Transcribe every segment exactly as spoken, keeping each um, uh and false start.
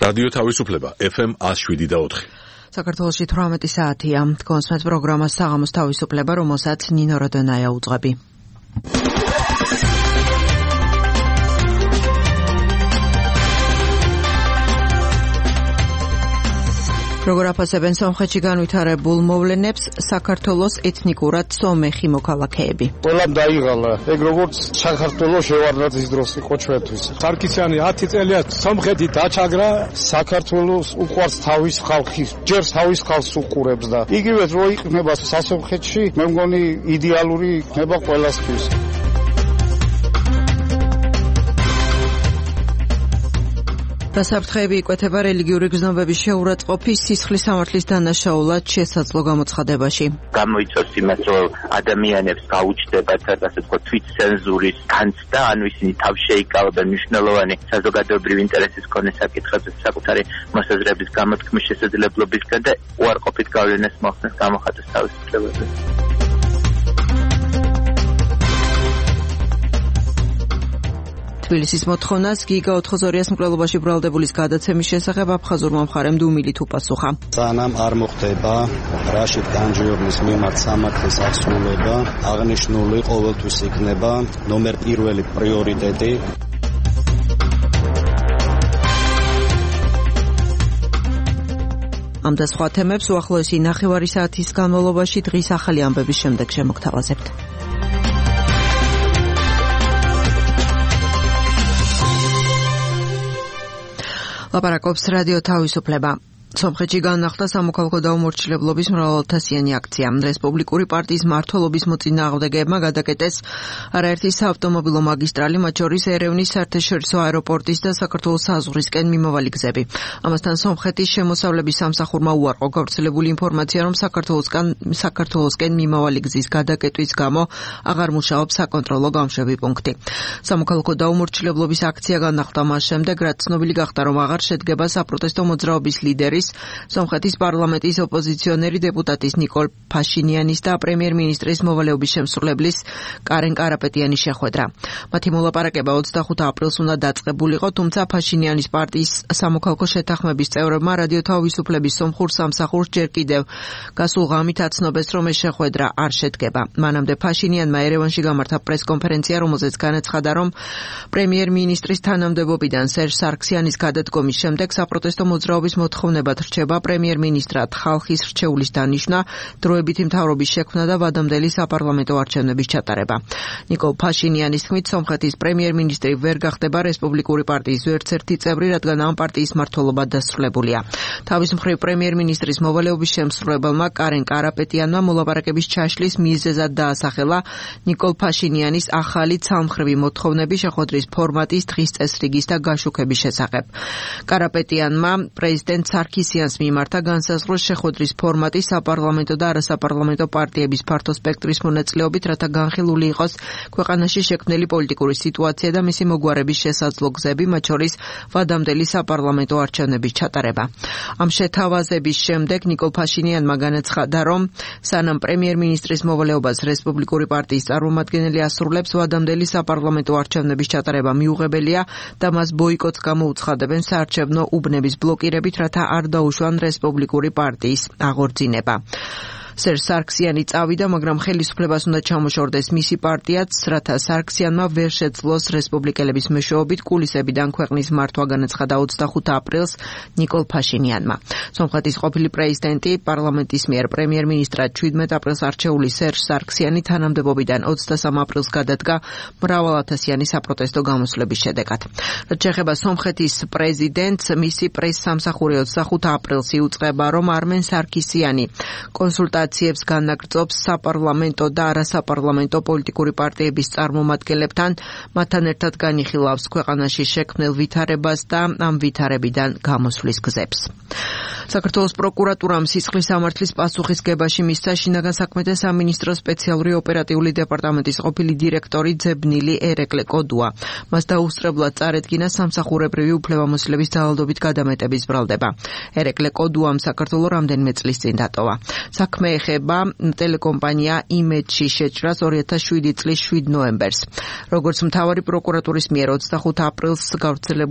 რადიო თავისუფლება ეფ ემ one oh seven და four. საქართველოში თვრამეტი საათია. კონსმეთ პროგრამა საღამოს თავისუფლება, რომელსაც ნინო როდონაია უძღვები. როგორ აფასებენ სომხეთში განვითარებულ მოვლენებს საქართველოს ეთნიკურად სომეხი მოქალაქეები? ყველამ დაიღალა, ეგ როგორც საქართველოს შევარდნაძის დროს იყო ჩვენთვის. სარკისიანი ათი წელია სომხეთი დაჩაგრა, საქართველოს უყვარს თავის ხალხი, ჯერს თავის ხალხს უყურებს და იგივე რო იქნება სასომხეთში, მე მგონი იდეალური იქნება ყველასთვის. დასაფრთხეები იკვეთება რელიგიური გზნობების შეურაცხყოფის, სისხლის სამართლის დანაშაულად შესაძლო გამოცხადებაში. გამოიწვევს იმას, რომ ადამიანებს გაუჩნდებათ, ასე ვთქვათ, თვითცენზურის განცდა, ანუ ისინი თავს შეიკავებენ მნიშვნელოვანი საზოგადოებრივი ინტერესის მქონე საკითხებზე საკუთარი მოსაზრების გამოთქმის შესაძლებლობისგან და უარყოფით გავლენას მოახდენს გამოხატვის თავისუფლებაზე. თბილისის მოთხოვნას გიგა ოთხმოცდაორი-ას მკვლელობაში ბრალდებულის გადაცემის შესახებ აფხაზურმა მხარემ დუმილით უპასუხა. სანამ არ მოხდება რაშიდ განჯიორნის მიმართ სამართლის აღსრულება, აღნიშნული ყოველთვის იქნება ნომერ პირველი პრიორიტეტი. ამ და სხვა თემებს უახლოესი ნახევარი საათის განმავლობაში დღის ახალი ამბების შემდეგ შემოგთავაზებთ. ლაპარაკობს რადიო თავისუფლება. სომხეთში განახლდა სამოქალაქო დაუმორჩილებლობის მრავალათასიანი აქცია. რესპუბლიკური პარტიის მმართველობის მოწინააღმდეგეებმა გადაკეტეს არაერთი საავტომობილო მაგისტრალი, მათ შორის ერევნის საერთაშორისო აეროპორტის და საქართველოს საზღვრისკენ მიმავალი გზები. ამასთან სომხეთის შემოსავლების სამსახურმა უარყო გავრცელებული ინფორმაცია, რომ საქართველოსკენ საქართველოსკენ მიმავალი გზის გადაკეტვის გამო აღარ მუშაობს საკონტროლო გამშვები პუნქტი. სამოქალაქო დაუმორჩილებლობის აქცია განახლდა მას შემდეგ, რაც ცნობილი გახდა, რომ აღარ შედგება საპროტესტო მოძრაობის ლიდერის სომხეთის პარლამენტის ოპოზიციონერი დეპუტატის ნიკოლ ფაშინიანის და პრემიერ-მინისტრის მოვალეობის შემსრულებლის კარენ კარაპეტიანის შეხვედრა. მათი მოლაპარაკება ოცდახუთ აპრილს უნდა დაწყებულიყო, თუმცა ფაშინიანის პარტიის სამოქალაქო შეთანხმების წევრებმა რადიო თავისუფლების სომხურ სამსახურს ჯერ კიდევ გასულ ღამით აცნობეს, რომ ეს შეხვედრა არ შედგება. მანამდე ფაშინიანმა ერევანში გამართა პრესკონფერენცია, რომელზეც განაცხადა, რომ პრემიერ-მინისტრის თანამდებობიდან სერჟ სარქსიანის გადადგომის შემდეგ საპროტესტო მოძრაობის მოთხოვნება რჩება პრემიერ-მინისტრად ხალხის რჩეულის დანიშვნა, დროებითი მთავრობის შექმნა და ვადამდელი საპარლამენტო არჩევნების ჩატარება. ნიკოლ ფაშინიანის თქმით, სომხეთის პრემიერ-მინისტრი ვერ გახდება რესპუბლიკური პარტიის ვერცერთი წევრი, რადგან ამ პარტიის მმართველობა დასრულებულია. თავის მხრივ პრემიერ-მინისტრის მოვალეობის შემსრულებელმა კარენ კარაპეტიანმა მოლაპარაკების ჩაშლის მიზეზად დაასახელა ნიკოლ ფაშინიანის ახალი ცალმხრივი მოთხოვნები შეხვედრის ფორმატის, დღის წესრიგის და გაშუქების შესახებ. კარაპეტიანმა პრეზიდენტ სარქისიანს მიმართა განსაზღვროს შეხვედრის ფორმატი საპარლამენტო და არასაპარლამენტო პარტიების ფართო სპექტრის მონაწილეობით, რათა განხილული იყოს ქვეყანაში შექმნილი პოლიტიკური სიტუაცია და მისი მოგვარების შესაძლო გზები, მათ შორის ვადამდელი საპარლამენტო არჩევნების ჩატარება. ამ შეთავაზების შემდეგ ნიკოლ ფაშინიანმა განაცხადა, რომ სანამ პრემიერ-მინისტრის მოვალეობას რესპუბლიკური პარტიის წარმომადგენელი ასრულებს, ვადამდელი საპარლამენტო არჩევნების ჩატარება მიუღებელია და მას ბოიკოტს გამოუცხადებენ საარჩევნო უბნების ბლოკირებით, რათა არ დაუშვან რესპუბლიკური პარტიის აღორძინება. სერჟ სარქსიანი წავიდა, მაგრამ ხელისუფლებას უნდა ჩამოშორდეს მისი პარტიაც, რათა სარქსიანმა ვერ შეძლოს რესპუბლიკელების მეშვეობით კულისებიდან ქვეყნის მართვა, განაცხადა ოცდახუთ აპრილს ნიკოლ ფაშინიანმა. სომხეთის ყოფილი პრეზიდენტი პარლამენტის მიერ პრემიერ-მინისტრად შვიდმეტ აპრილს არჩეული სერჟ სარქსიანი თანამდებობიდან ოცდასამ აპრილს გადადგა მრავალათასიანი საპროტესტო გამოსვლების შედეგად. რაც შეეხება სომხეთის პრეზიდენტს, მისი პრეს-სამსახური ოცდახუთ აპრილს იუწყება, რომ არმენ სარქისიანი კონსულტაციებს განაგრძობს საპარლამენტო და არასაპარლამენტო პოლიტიკური პარტიების წარმომადგენლებთან, მათთან ერთად განიხილავს ქვეყანაში შექმნილ ვითარებას და ამ ვითარებიდან გამოსვლის გზებს. საქართველოს პროკურატურამ სისხლის სამართლის პასუხისგებაში მისცა შინაგან საქმეთა სამინისტროს სპეციალური ოპერატიული დეპარტამენტის ყოფილი დირექტორი ძებნილი ერეკლე კოდუა. მას დაუსწრებლად წარედგინა სამსახურებრივი უფლებამოსილების ძალადობით გადამეტების ბრალდება. ერეკლე კოდუამ საქართველოს რამდენიმე წლის წინ დატოვა. საქმე ეხება ტელეკომპანია იმედში შეჭრას ორი ათას შვიდი წლის შვიდ ნოემბერს. როგორც მთავარი პროკურატურის მიერ ოცდახუთ აპრილს გავრცელებულ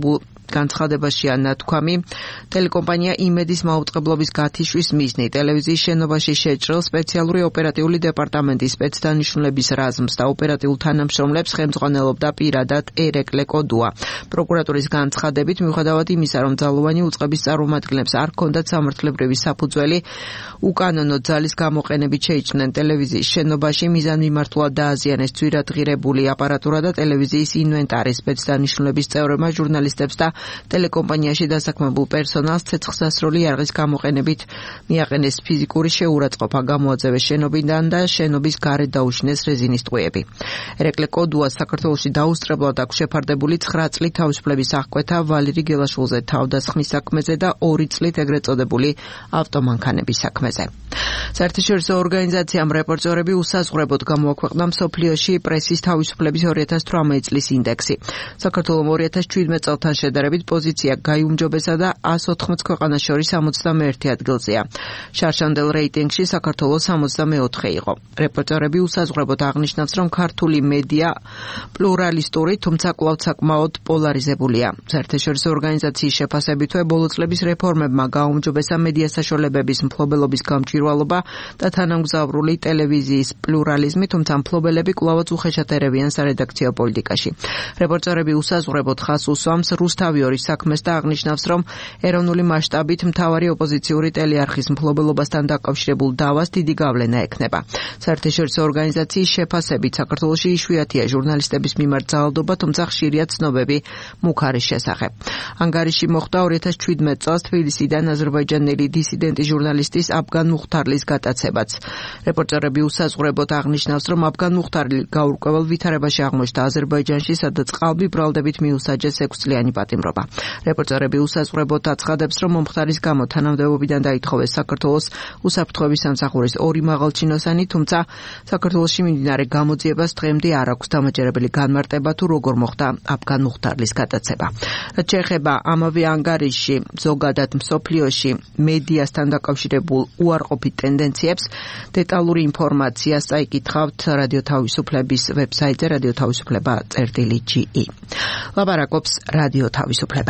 განცხადებაშია ნათქვამი, ტელეკომპანია იმედის მაუწყებლობის გათიშვის მიზნი ტელევიზიის შენობაში შეჭრილ სპეციალური ოპერატიული დეპარტამენტის სპეცდანიშნულების რაზმს და ოპერატიულ თანამშრომლებს ხელმძღვანელობდა პირადად ერეკლე კოდუა. პროკურატურის განცხადებით, მიუხედავად იმისა, რომ ძალოვანი უწყების წარმომადგენლებს არ ჰქონდათ სამართლებრივი საფუძველი უკანონო ძალის გამოყენებით შეიჭრნენ ტელევიზიის შენობაში, მიზანმიმართულად დააზიანეს ძვირადღირებული აპარატურა და ტელევიზიის ინვენტარი. სპეცდანიშნულების წევრებმა ჟურნალისტებს და ტელეკომპანიაში დასაქმებულ პერსონალს ცეცხლსასროლი იარაღის გამოყენებით მიაყენეს ფიზიკური შეურაცხყოფა, გამოაძევეს შენობიდან და შენობის გარეთ დაუშინეს რეზინის ტყვიები. ერეკლე კოდუას საქართველოში დაუსწრებლად აქვს შეფარდებული ცხრა წლით თავისუფლების აღკვეთა ვალერი გელაშვილზე თავდასხმის საქმეზე და ორი წლით ეგრეთ წოდებული ავტომანქანების საქმეზე. საერთაშორისო ორგანიზაციამ რეპორტერები უსაზღვრებოდ გამოაქვეყნა მსოფლიოში პრესის თავისუფლების ორი ათას თვრამეტი წლის ინდექსი. საქართველოს ორი ათას შვიდმეტ წელთან შედარებით პოზიცია გაიუმჯობესა და ას ოთხმოც ქვეყანას შორის სამოცდამეერთე ადგილზეა. შარშანდელ რეიტინგში საქართველოს სამოცდამეოთხე იყო. რეპორტერები უსაზღვრებოდ აღნიშნავს, რომ ქართული მედია პლურალისტური, თუმცა კვლავ საკმაოდ პოლარიზებულია. საერთაშორისო ორგანიზაციის შეფასებითვე ბოლო წლების რეფორმებმა გააუმჯობესა მედია საშუალებების მფლობელობის გამჭვირვალობა და თანამგზავრული ტელევიზიის პლურალიზმი, თუმცა მფლობელები კვლავაც უხეშად ერევიან სარედაქციო პოლიტიკაში. რეპორტერები უსაზღვრებოდ ხაზს უსვამს რუსთავიორის საქმეს და აღნიშნავს, რომ ეროვნული მასშტაბით მთავარი ოპოზიციური ტელეარხის მფლობელობასთან დაკავშირებულ დავას დიდი გავლენა ექნება. საერთაშორისო ორგანიზაციის შეფასებით საქართველოში იშვიათია ჟურნალისტების მიმართ ძალადობა, თუმცა ხშირია ცნობები მუქარის შესახებ. ანგარიში მოხდა ორი ათას შვიდმეტ წელს თბილისიდან აზერბაიჯანელი დისიდენტი ჟურნალისტის აბგან მუხთარლის გატაცებაც. რეპორტერები უსაზღვრებოდ აღნიშნავს, რომ აბგან მუხთარლი გაურკვეველ ვითარებაში აღმოჩნდა აზერბაიჯანში, სადაც ყალბი ბრალდებით მიუსაჯეს ექვსწლიანი პატიმრობა. რეპორტერები უსაზღვრებოდ აცხადებს, რომ მომხდარის გამო თანამდებობიდან დაითხოვეს საქართველოს უსაფრთხოების სამსახურის ორი მაღალჩინოსანი, თუმცა საქართველოში მიმდინარე გამოძიებას დღემდე არ აქვს დამაჯერებელი განმარტება თუ როგორ მოხდა აბგან მუხთარლის გატაცება. რაც შეეხება ამავე ანგარიში ზოგადად მსოფლიოში მედიასთან დაკავშირებულ უარყოფით ტენდენციებს, დეტალური ინფორმაცია წაიკითხავთ რადიო თავისუფლების ვებსაიტზე რადიო თავისუფლება წერტილი ჯი ი. ლაპარაკობს რადიო თავისუფლება.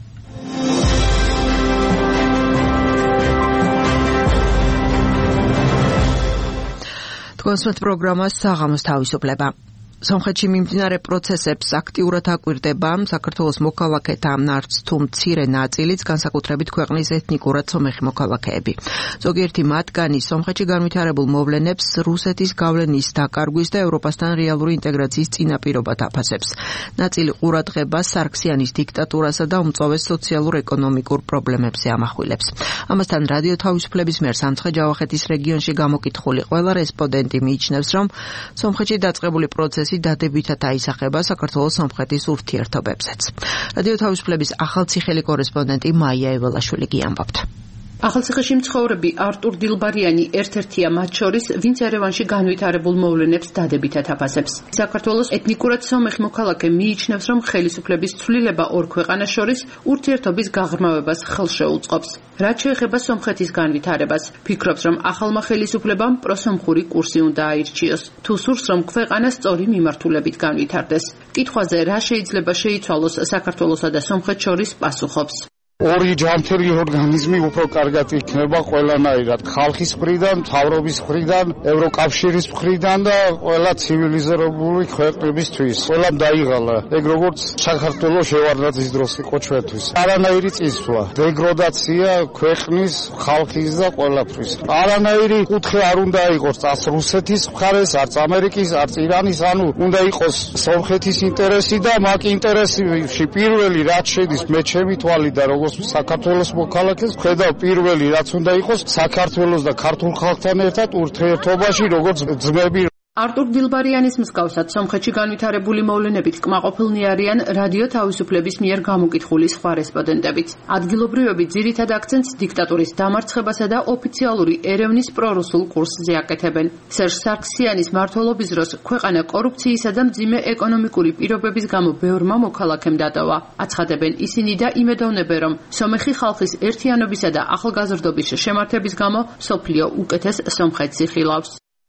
თქვენს პროგრამას საღამოს თავისუფლება. სომხეთში მიმდინარე პროცესებს აქტიურად აკვირდება საქართველოს მოქალაქეთა არც თუ მცირე ნაწილიც, განსაკუთრებით ქვეყნის ეთნიკურად სომეხი მოქალაქეები. ზოგიერთი მათგანი სომხეთში განვითარებულ მოვლენებს რუსეთის გავლენის დაკარგვის და ევროპასთან რეალური ინტეგრაციის წინაპირობად აფასებს. ნაწილი ყურადღებას სარქსიანის დიქტატურასა და უმწოვეს სოციალურ-ეკონომიკურ პრობლემებზე ამახვილებს. ამასთან რადიო თავისუფლების მიერ სამცხე-ჯავახეთის რეგიონში გამოკითხული ყველა რესპონდენტი მიიჩნევს, რომ სომხეთში დაწყებული პროცესი დადებითად აისახება საქართველოს სომხეთის ურთიერთობებზეც. რადიო თავისუფლების ახალციხელი კორესპონდენტი მაია ეველაშვილი გიამბობთ. ახალციხეში მცხოვრები არტურ დილბარიანი ერთ-ერთია მათ შორის, ვინც ერევანში განვითარებულ მოვლენებს დადებითად აფასებს. საქართველოს ეთნიკურად სომეხი მოქალაქე მიიჩნევს, რომ ხელისუფლების ცვლილება ორ ქვეყანას შორის ურთიერთობის გაღრმავებას ხელს შეუწყობს. რაც შეეხება სომხეთის განვითარებას, ფიქრობს, რომ ახალმა ხელისუფლებამ პროსომხური კურსი უნდა აირჩიოს, თუ სურს, რომ ქვეყანა სწორი მიმართულებით განვითარდეს. კითხვაზე რა შეიძლება შეიცვალოს საქართველოსა და სომხეთს შორის პასუხობს. ორი ჯანმრთელი ორგანიზმი უფრო კარგად იქნება ყველანაირად, ხალხის მხრიდან, მთავრობის მხრიდან, ევროკავშირის მხრიდან და ყველა ცივილიზებული ქვეყნებისთვის. ყველამ დაიღალა, ეგ როგორც საქართველოს შევარდნაძის დროს იყო ჩვენთვის. არანაირი წინსვლა, დეგრადაცია ქვეყნის, ხალხის და ყველაფრის. არანაირი კუთხე არ უნდა იყოს წას რუსეთის მხარეს, არც ამერიკის, არც ირანის, ანუ უნდა იყოს სომხეთის ინტერესი და მაკ ინტერესში პირველი რაც შედის მე ჩემი თვალიდან როგორც საქართველოს მოქალაქეს, ხედავ პირველი რაც უნდა იყოს საქართველოს და ქართულ ხალხთან ერთად ურთიერთობაში როგორც ძმები. არტურ დილბარიანის მსგავსად სომხეთში განვითარებული მოვლენებით კმაყოფილნი არიან რადიო თავისუფლების მიერ გამოკითხული სხვა რესპონდენტებიც. ადგილობრივები ძირითად აქცენტს დიქტატურის დამარცხებასა და ოფიციალური ერევნის პრორუსულ კურსზე აკეთებენ. სერჟ სარქსიანის მმართველობის დროს ქვეყანა კორუფციისა და მძიმე ეკონომიკური პირობების გამო ბევრმა მოქალაქემ დატოვა. აცხადებენ ისინი და იმედოვნებენ, რომ სომეხი ხალხის ერთიანობისა და ახალგაზრდობის შემართების გამო სოფლიო უკეთეს სომხეთს იხილავს.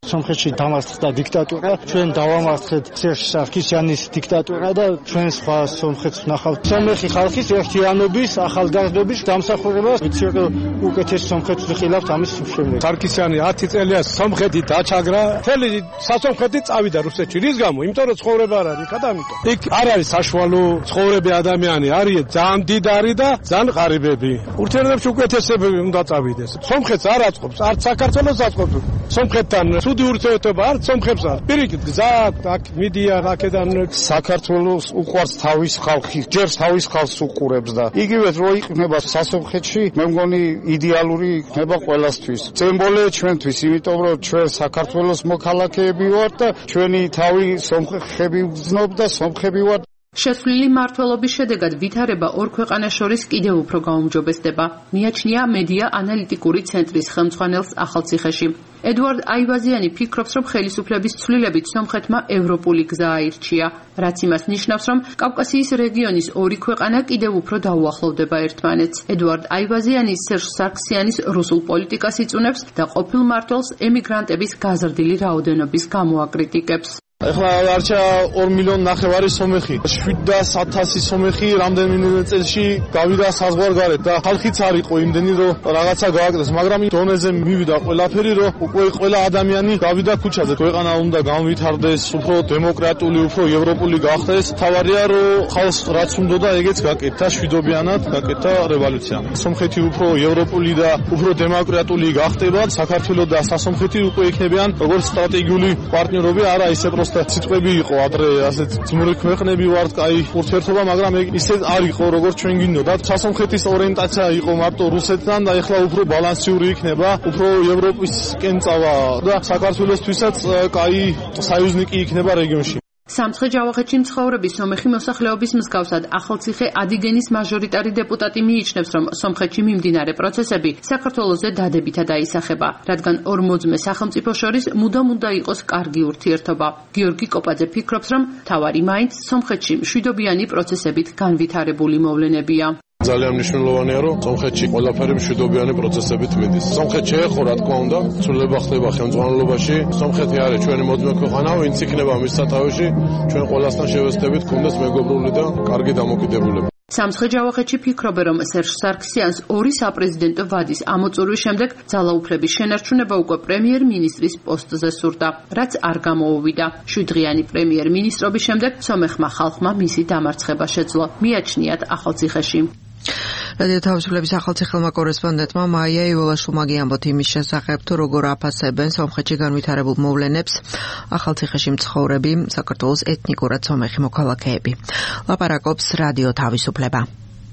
სომხეთში დამარცხდა დიქტატურა, ჩვენ დავამარცხეთ სერჟ სარქისიანის დიქტატურა და ჩვენ სხვა სომხეთს ვნახავთ. სომეხი ხალხის ერთიანობის, ახალგაზრდობის დამსახურებას ვიცი რომ უკეთეს სომხეთს ვიხილავთ ამის შემდეგ. სარქისიანი ათი წელია სომხეთი დაჩაგრა, მთელი სასომხეთი წავიდა რუსეთში. რის გამო? იმიტომ რომ ცხოვრება არ არის, ხა და ამიტომ. იქ არ არის საშუალო ცხოვრები ადამიანი, არის ძალიან დიდარი და ძალიან ღარიბები. ურთიერთობებში უკეთესები უნდა წავიდეს. სომხეთს არ აწყობს, არც საქართველოს აწყობს. სომხეთთან ცუდი ურთიერთობა არც სომხებს არ. პირიქით გზა აქ მიდიან აქედან საქართველოს უყვარს თავის ხალხი, ჯერ თავის ხალხს უყურებს და იგივე რო იქნება სასომხეთში, მე მგონი იდეალური იქნება ყველასთვის. სიმბოლოა ჩვენთვის, იმიტომ რომ ჩვენ საქართველოს მოქალაქეები ვართ და ჩვენი თავი სომხები ვგზნობ და სომხები ვართ. შესვლილი მმართველობის შედეგად ვითარება ორ ქვეყანას შორის კიდევ უფრო გაუმჯობესდება. მიაჩნია მედია ანალიტიკური ცენტრის ხელმძღვანელს ახალციხეში. ედუარდ აივაზიანი ფიქრობს, რომ ხელისუფლების ცვლილებით სომხეთმა ევროპული გზა აირჩია, რაც იმას ნიშნავს, რომ კავკასიის რეგიონის ორი ქვეყანა კიდევ უფრო დაუახლოვდება ერთმანეთს. ედუარდ აივაზიანი სერჟ სარქისიანის რუსულ პოლიტიკას იწუნებს და ყოფილ მმართველს ემიგრანტების გაზრდილი რაოდენობის გამო აკრიტიკებს. ეხლა არჩა ორ მილიონი ნახევარი სომეხი, შვიდას ათასი სომეხი რამდენიმე წელში გავიდა საზღვარგარეთ და ხალხიც არ იყო იმდენი რომ რაღაცა გააკეთეს, მაგრამ დონეზე მივიდა ყველაფერი, რომ უკვე ყველა ადამიანი გავიდა ქუჩაზე. ქვეყანა უნდა განვითარდეს, უფრო დემოკრატიული, უფრო ევროპული გახდეს. თავარია რომ ხალხს რაც უნდოდა ეგეც გაკეთდა, შვიდობიანად გაკეთდა რევოლუცია. სომხეთი უფრო ევროპული და უფრო დემოკრატიული გახდება, საქართველოს და სასომხეთი უკვე იქნებიან როგორც სტრატეგიული პარტნიორები, არა ისე სიტყვები იყო ადრე ასეთ ძმური ქვეყნები ვართ, კაი ურთიერთობა, მაგრამ ისე არ იყო როგორც ჩვენ გინდოდათ. სასომხეთის ორიენტაცია იყო მარტო რუსეთთან და ეხლა უფრო ბალანსიური იქნება, უფრო ევროპისკენ წავა და საქართველოსთვისაც კაი საიუზნიკი იქნება რეგიონში. სამცხე-ჯავახეთში მცხოვრები სომეხი მოსახლეობის მსგავსად ახალციხე ადიგენის მაჟორიტარი დეპუტატი მიიჩნევს, რომ სომხეთში მიმდინარე პროცესები საქართველოზე დადებითად აისახება, რადგან ორ მოძმე სახელმწიფო შორის მუდამ უნდა იყოს კარგი ურთიერთობა. გიორგი კოპაძე ფიქრობს, რომ თავარი მაინც სომხეთში მშვიდობიანი პროცესებით განვითარებული მოვლენებია. ძალიან მნიშვნელოვანია, რომ სომხეთში ყველაფერი მშვიდობიანი პროცესებით მიდის. სომხეთში ეხო რა თქმა უნდა, ცვლილება ხდება ხელმძღვანელობაში. სომხეთი არის ჩვენი მოძმე ქვეყანა, ვინც იქნება მის სათავეში, ჩვენ ყველასთან შევეცდებით გქონდეს მეგობრული და კარგი დამოკიდებულება. სამცხე-ჯავახეთში ფიქრობენ, რომ სერჟ სარქისიანს ორი საპრეზიდენტო ვადის ამოწურვის შემდეგ ძალაუფლების შენარჩუნება უკვე პრემიერ-მინისტრის პოსტზე სურდა, რაც არ გამოუვიდა. შვიდდღიანი პრემიერ-მინისტრობის შემდეგ სომეხმა ხალხმა მისი დამარცხება შეძლო. მიაჩნიათ ახალციხეში. რადიო თავისუფლების ახალციხელმა კორესპონდენტმა მაია ივოლაშვილმა გიამბოთ იმის შესახებ, თუ როგორ აფასებენ სომხეთში განვითარებულ მოვლენებს ახალციხეში მცხოვრები საქართველოს ეთნიკურად სომეხი მოქალაქეები. ლაპარაკობს რადიო თავისუფლება.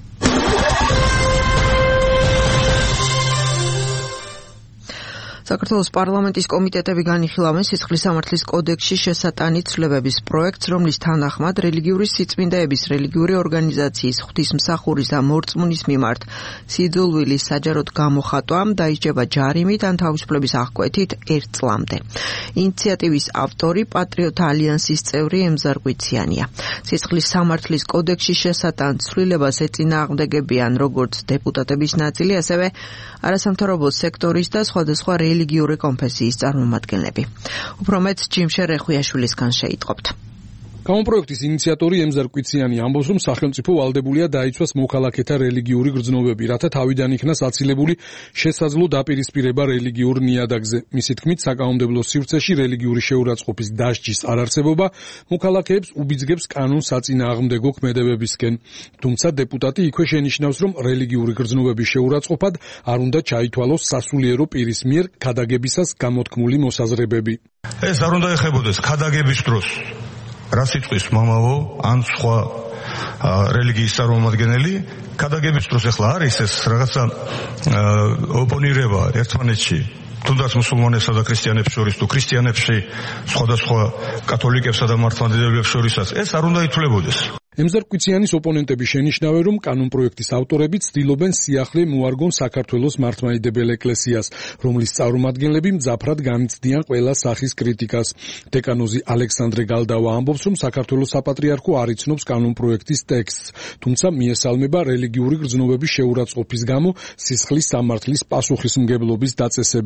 საქართველოს პარლამენტის კომიტეტები განიხილავენ სისხლის სამართლის კოდექსში შესატანი ცვლილებების პროექტს, რომლის თანახმად რელიგიური სიწმინდეების, რელიგიური ორგანიზაციის, ღვთისმსახურის და მორწმუნის მიმართ სიძულვილის საჯაროდ გამოხატვა დაიჭება ჯარიმით ან თავისუფლების აღკვეთით ერთ წლამდე. ინიციატივის ავტორი პატრიოტ ალიანსის წევრი ემზარ კვიციანია. სისხლის სამართლის კოდექსში შესატან ცვლილებას ეწინააღმდეგებიან როგორც დეპუტატების ნაწილი, ასევე არასამთავრობო სექტორის და სხვადასხვა რელიგიური კონფესიის წარმომადგენლები. უფრო მეტ ჯიმშე რეხვიაშვილისგან შეიტყობთ. გამოპროექტის ინიციატორი ემზარ კვიციანი ამბობს, რომ სახელმწიფო ვალდებულია დაიცვას მოქალაქეთა რელიგიური გრძნობები, რათა თავიდან იქნა საცილებული შესაძლო დაპირისპირება რელიგიურ ნიადაგზე. მისი თქმით, საკანონმდებლო სივრცეში რელიგიური შეურაცხყოფის დასჯის არარსებობა მოქალაქეებს უბიძგებს კანონს საწინააღმდეგო ქმედებებისკენ. თუმცა დეპუტატი იქვე შენიშნავს, რომ რელიგიური გრძნობების შეურაცხყოფად არ უნდა ჩაითვალოს სასულიერო პირის მიერ ქადაგებისას გამოთქმული მოსაზრებები. ეს არ უნდა ეხებოდეს ქადაგების დროს. რაც იწვის მამაო ან სხვა რელიგიის წარმომადგენელი ქადაგების დროს ახლა არის ეს რაღაცა ოპონირება ერთმანეთში თუნდაც მუსულმანებსა და ქრისტიანებს შორის თუ ქრისტიანებში სხვადასხვა კათოლიკებსა და მართლმადიდებლებს შორისაც ეს არ უნდა ითვლებოდეს. ემზარ კვიციანის ოპონენტები შენიშნავენ, რომ კანონპროექტის ავტორები ცდილობენ სიახლე მოარგონ საქართველოს მართლმადიდებელ ეკლესიას, რომლის წარმომადგენლები მძაფრად განიცდიან ყველა სახის კრიტიკას. დეკანოზი ალექსანდრე გალდავა ამბობს, რომ საქართველოს საპატრიარქო არ იცნობს კანონპროექტის ტექსტს, თუმცა მიესალმება რელიგიური გრძნობების შეურაცხყოფის გამო სისხლის სამართლის პასუხისმგებლობის დაწესებას.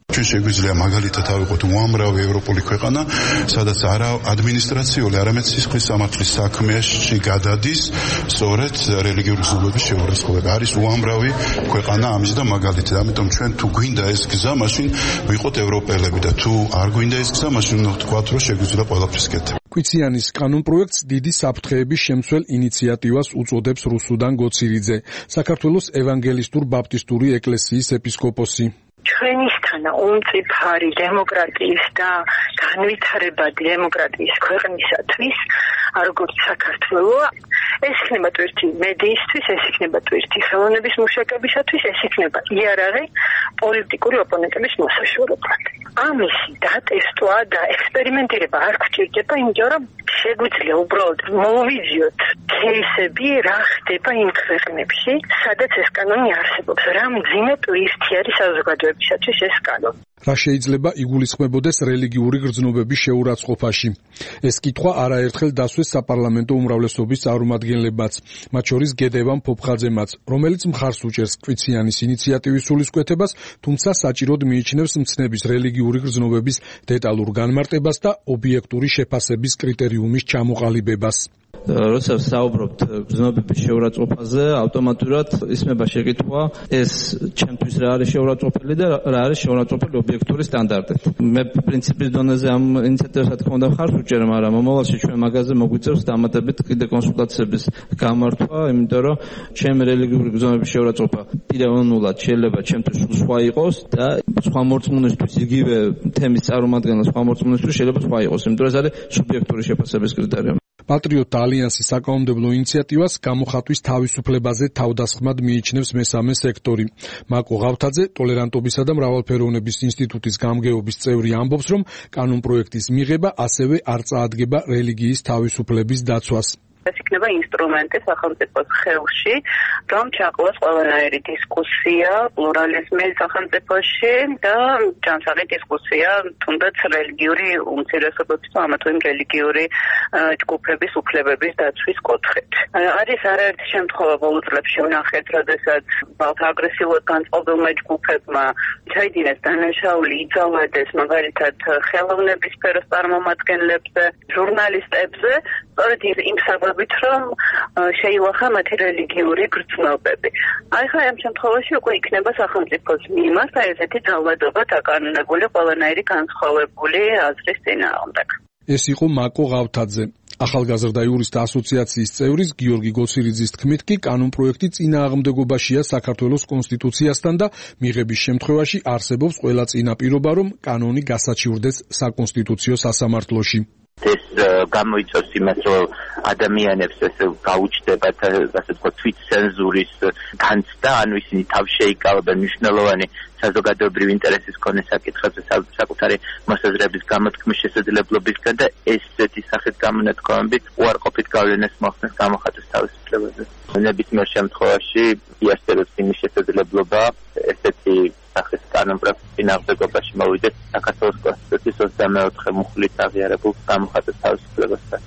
ჩვენ შეგვიძლია მაგალითად ავიღოთ უამრავი ევროპული ქვეყანა, სადაც არა ადმინისტრაციული, არამედ სისხლის სამართლის საქმეში გადადის სწორედ რელიგიური გზნობების შეურაცხყოფა. არის უამრავი ქვეყანა ამის და მაგალითად, ამიტომ ჩვენ თუ გვინდა ეს გზა, მაშინ ვიყოთ ევროპელები და თუ არ გვინდა ეს გზა, მაშინ უნდა ვთქვათ, რომ შეგვიძლია ყველაფრის კეთება. კვიციანის კანონპროექტს დიდი საფრთხეების შემცველ ინიციატივას უწოდებს რუსუდან გოცირიძე, საქართველოს ევანგელისტურ ბაპტისტური ეკლესიის ეპისკოპოსი. ჩვენისთანა უმწიფარი დემოკრატიის და განვითარებადი დემოკრატიის ქვეყნისათვის, როგორც საქართველო, ეს იქნება ტვირთი მედიისთვის, ეს იქნება ტვირთი ხელოვნების მუშაკებისათვის, ეს იქნება იარაღი პოლიტიკური ოპონენტების მოსაშორებლად. ამის დატესტვა და ექსპერიმენტირება არ გვჭირდება, იმიტომ რომ შეგვიძლია უბრალოდ მოვიზიოთ кейსები, რა ხდება იმ ქვეყნებში, სადაც ეს კანონი არსებობს, რა მძიმე ტვირთი არის საზოგადოებისათვის ეს კანონი. რა შეიძლება იგულისხმებოდეს რელიგიური გრძნობების შეურაცხყოფაში. ეს კითხვა არაერთხელ დასვეს საპარლამენტო უმრავლესობის წარმომადგენლებმაც, მათ შორის გედევან ფოფხაძემაც, რომელიც მხარს უჭერს კვიციანის ინიციატივის სულისკვეთებას, თუმცა საჭიროდ მიიჩნევს მცნების რელიგიური გრძნობების დეტალურ განმარტებას და ობიექტური შეფასების კრიტერიუმის ჩამოყალიბებას. როდესაც საუბრობთ გრძნობების შეურაცხყოფაზე, ავტომატურად ისმება შეკითხვა, ეს ჩემთვის რა არის შეურაცხყოფელი და რა არის შეურაცხყოფელი ობიექტური სტანდარტით. მე პრინციპის დონეზე ამ ინიციატივას რა თქმა უნდა მხარს ვუჭერ, მაგრამ მომავალში ჩვენ მაგაზე მოგვიწევს დამატებით კიდე კონსულტაციების გამართვა, იმიტომ რომ ჩემი რელიგიური გრძნობების შეურაცხყოფა პიროვნულად შეიძლება ჩემთვის სხვა იყოს და სხვა მორწმუნისთვის იგივე თემის წარმომადგენელი სხვა მორწმუნისთვის შეიძლება სხვა იყოს, იმიტომ რომ ეს არის სუბიექტური შეფასების კრიტერიუმი. პატრიოტთა ალიანსის საკანონმდებლო ინიციატივას გამოხატვის თავისუფლებაზე თავდასხმად მიიჩნევს მესამე სექტორი. მაკო ღავთაძე, ტოლერანტობისა და მრავალფეროვნების ინსტიტუტის გამგეობის წევრი ამბობს, რომ კანონპროექტის მიღება ასევე არ წაადგება რელიგიის თავისუფლების დაცვას. ეს იქნება ინსტრუმენტი სახელმწიფოს ხელში, რომ ჩაყოლოს ყველანაირი დისკუსია, პლურალიზმი სახელმწიფოში და ჯანსაღი დისკუსია თუნდაც რელიგიური უმცირესობების და ამა თუ იმ რელიგიური ჯგუფების უფლებების დაცვის კუთხით. არის არაერთი შემთხვევა ბოლო წლებში ვნახეთ, როდესაც ბალთ აგრესიულად განწყობილმა ჯგუფებმა ჩაიდინეს დანაშაული, იწავადეს მაგალითად ხელოვნების სფეროს წარმომადგენლებზე, ჟურნალისტებზე, სწორედ იმ საბაბით რომ შეილახა მათი რელიგიური გრძნობები. აი ხა ამ შემთხვევაში უკვე იქნება სახელმწიფოს მიმართ ესეთი ძალადობა დაკანონებული ყველანაირი განსხვავებული აზრის წინააღმდეგ. ეს იყო მაკო ღავთაძე. ახალგაზრდა იურისტთა ასოციაციის წევრის გიორგი გოცირიძის თქმით კი კანონპროექტი წინააღმდეგობაშია საქართველოს კონსტიტუციასთან და მიღების შემთხვევაში არსებობს ყველა წინაპირობა, რომ კანონი გასაჩივრდეს საკონსტიტუციო სასამართლოში. ეს გამოიწვევს იმას, რომ ადამიანებს ეს გაუჩნდებათ, ასე ვთქვათ, თვით ცენზურის განცდა, ანუ ისინი თავს შეიკავებენ მნიშვნელოვანი საზოგადოებრივი ინტერესის მქონე საკითხებზე საკუთარი მოსაზრების გამოთქმის შესაძლებლობისგან და ესეთი სახით გამონათქვამები უარყოფით გავლენას მოხდენს გამოხატვის თავისუფლებაზე. ნებისმიერ შემთხვევაში იასწორებს იმის შესაძლებლობა ესეთი სახის კანონპროექტის წინააღმდეგობაში მოვიდეს საქართველოს კონსტიტუციის ოცდამეოთხე მუხლით აღიარებულ გამოხატვის თავისუფლებასთან.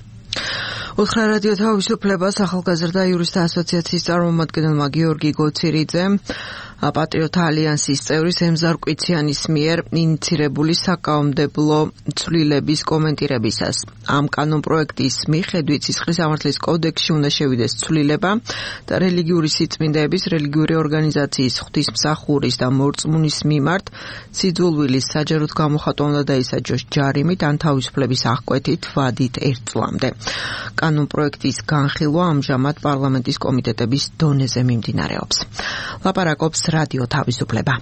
უთხრა რადიო თავისუფლებას ახალგაზრდა იურისტთა ასოციაციის წარმომადგენელმა გიორგი გოცირიძემ პატრიოტთა ალიანსის წევრის ემზარ კვიციანის მიერ ინიცირებული საკანონმდებლო ცვლილების კომენტირებისას. ამ კანონპროექტის მიხედვით სისხლის სამართლის კოდექსში უნდა შევიდეს ცვლილება და რელიგიური სიწმინდეების, რელიგიური ორგანიზაციის, ღვთისმსახურის და მორწმუნის მიმართ სიძულვილის საჯაროდ გამოხატვა უნდა დაისაჯოს ჯარიმით ან თავისუფლების აღკვეთით ვადით ერთ წლამდე. კანონპროექტის განხილვა ამჟამად პარლამენტის კომიტეტების დონეზე მიმდინარეობს. ლაპარაკობს რადიო თავისუფლება.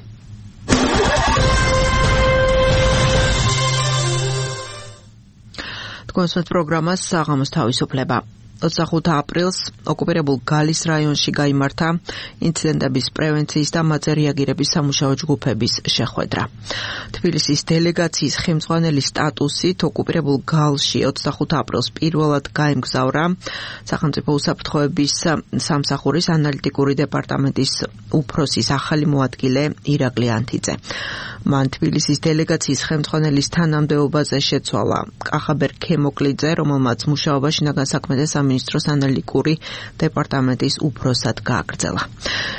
თქვენს პროგრამას საღამოს თავისუფლება. ოცდახუთი აპრილს ოკუპირებულ გალის რაიონში გაიმართა ინციდენტების პრევენციის და მათზე რეაგირების სამუშაო ჯგუფების შეხვედრა. თბილისის დელეგაციის ხელმძღვანელის სტატუსით ოკუპირებულ გალში ოცდახუთი აპრილს პირველად გაემგზავრა სახელმწიფო უსაფრთხოების სამსახურის ანალიტიკური დეპარტამენტის უფროსის ახალი მოადგილე ირაკლი ანთიძე. მან თბილისის დელეგაციის ხელმძღვანელის თანამდებობაზე შეცვალა კახაბერ ქემოკლიძე, რომელმაც მუშაობა შინაგან საქმეთა სამინისტროს ანალიტიკური დეპარტამენტის უფროსად გააგრძელა.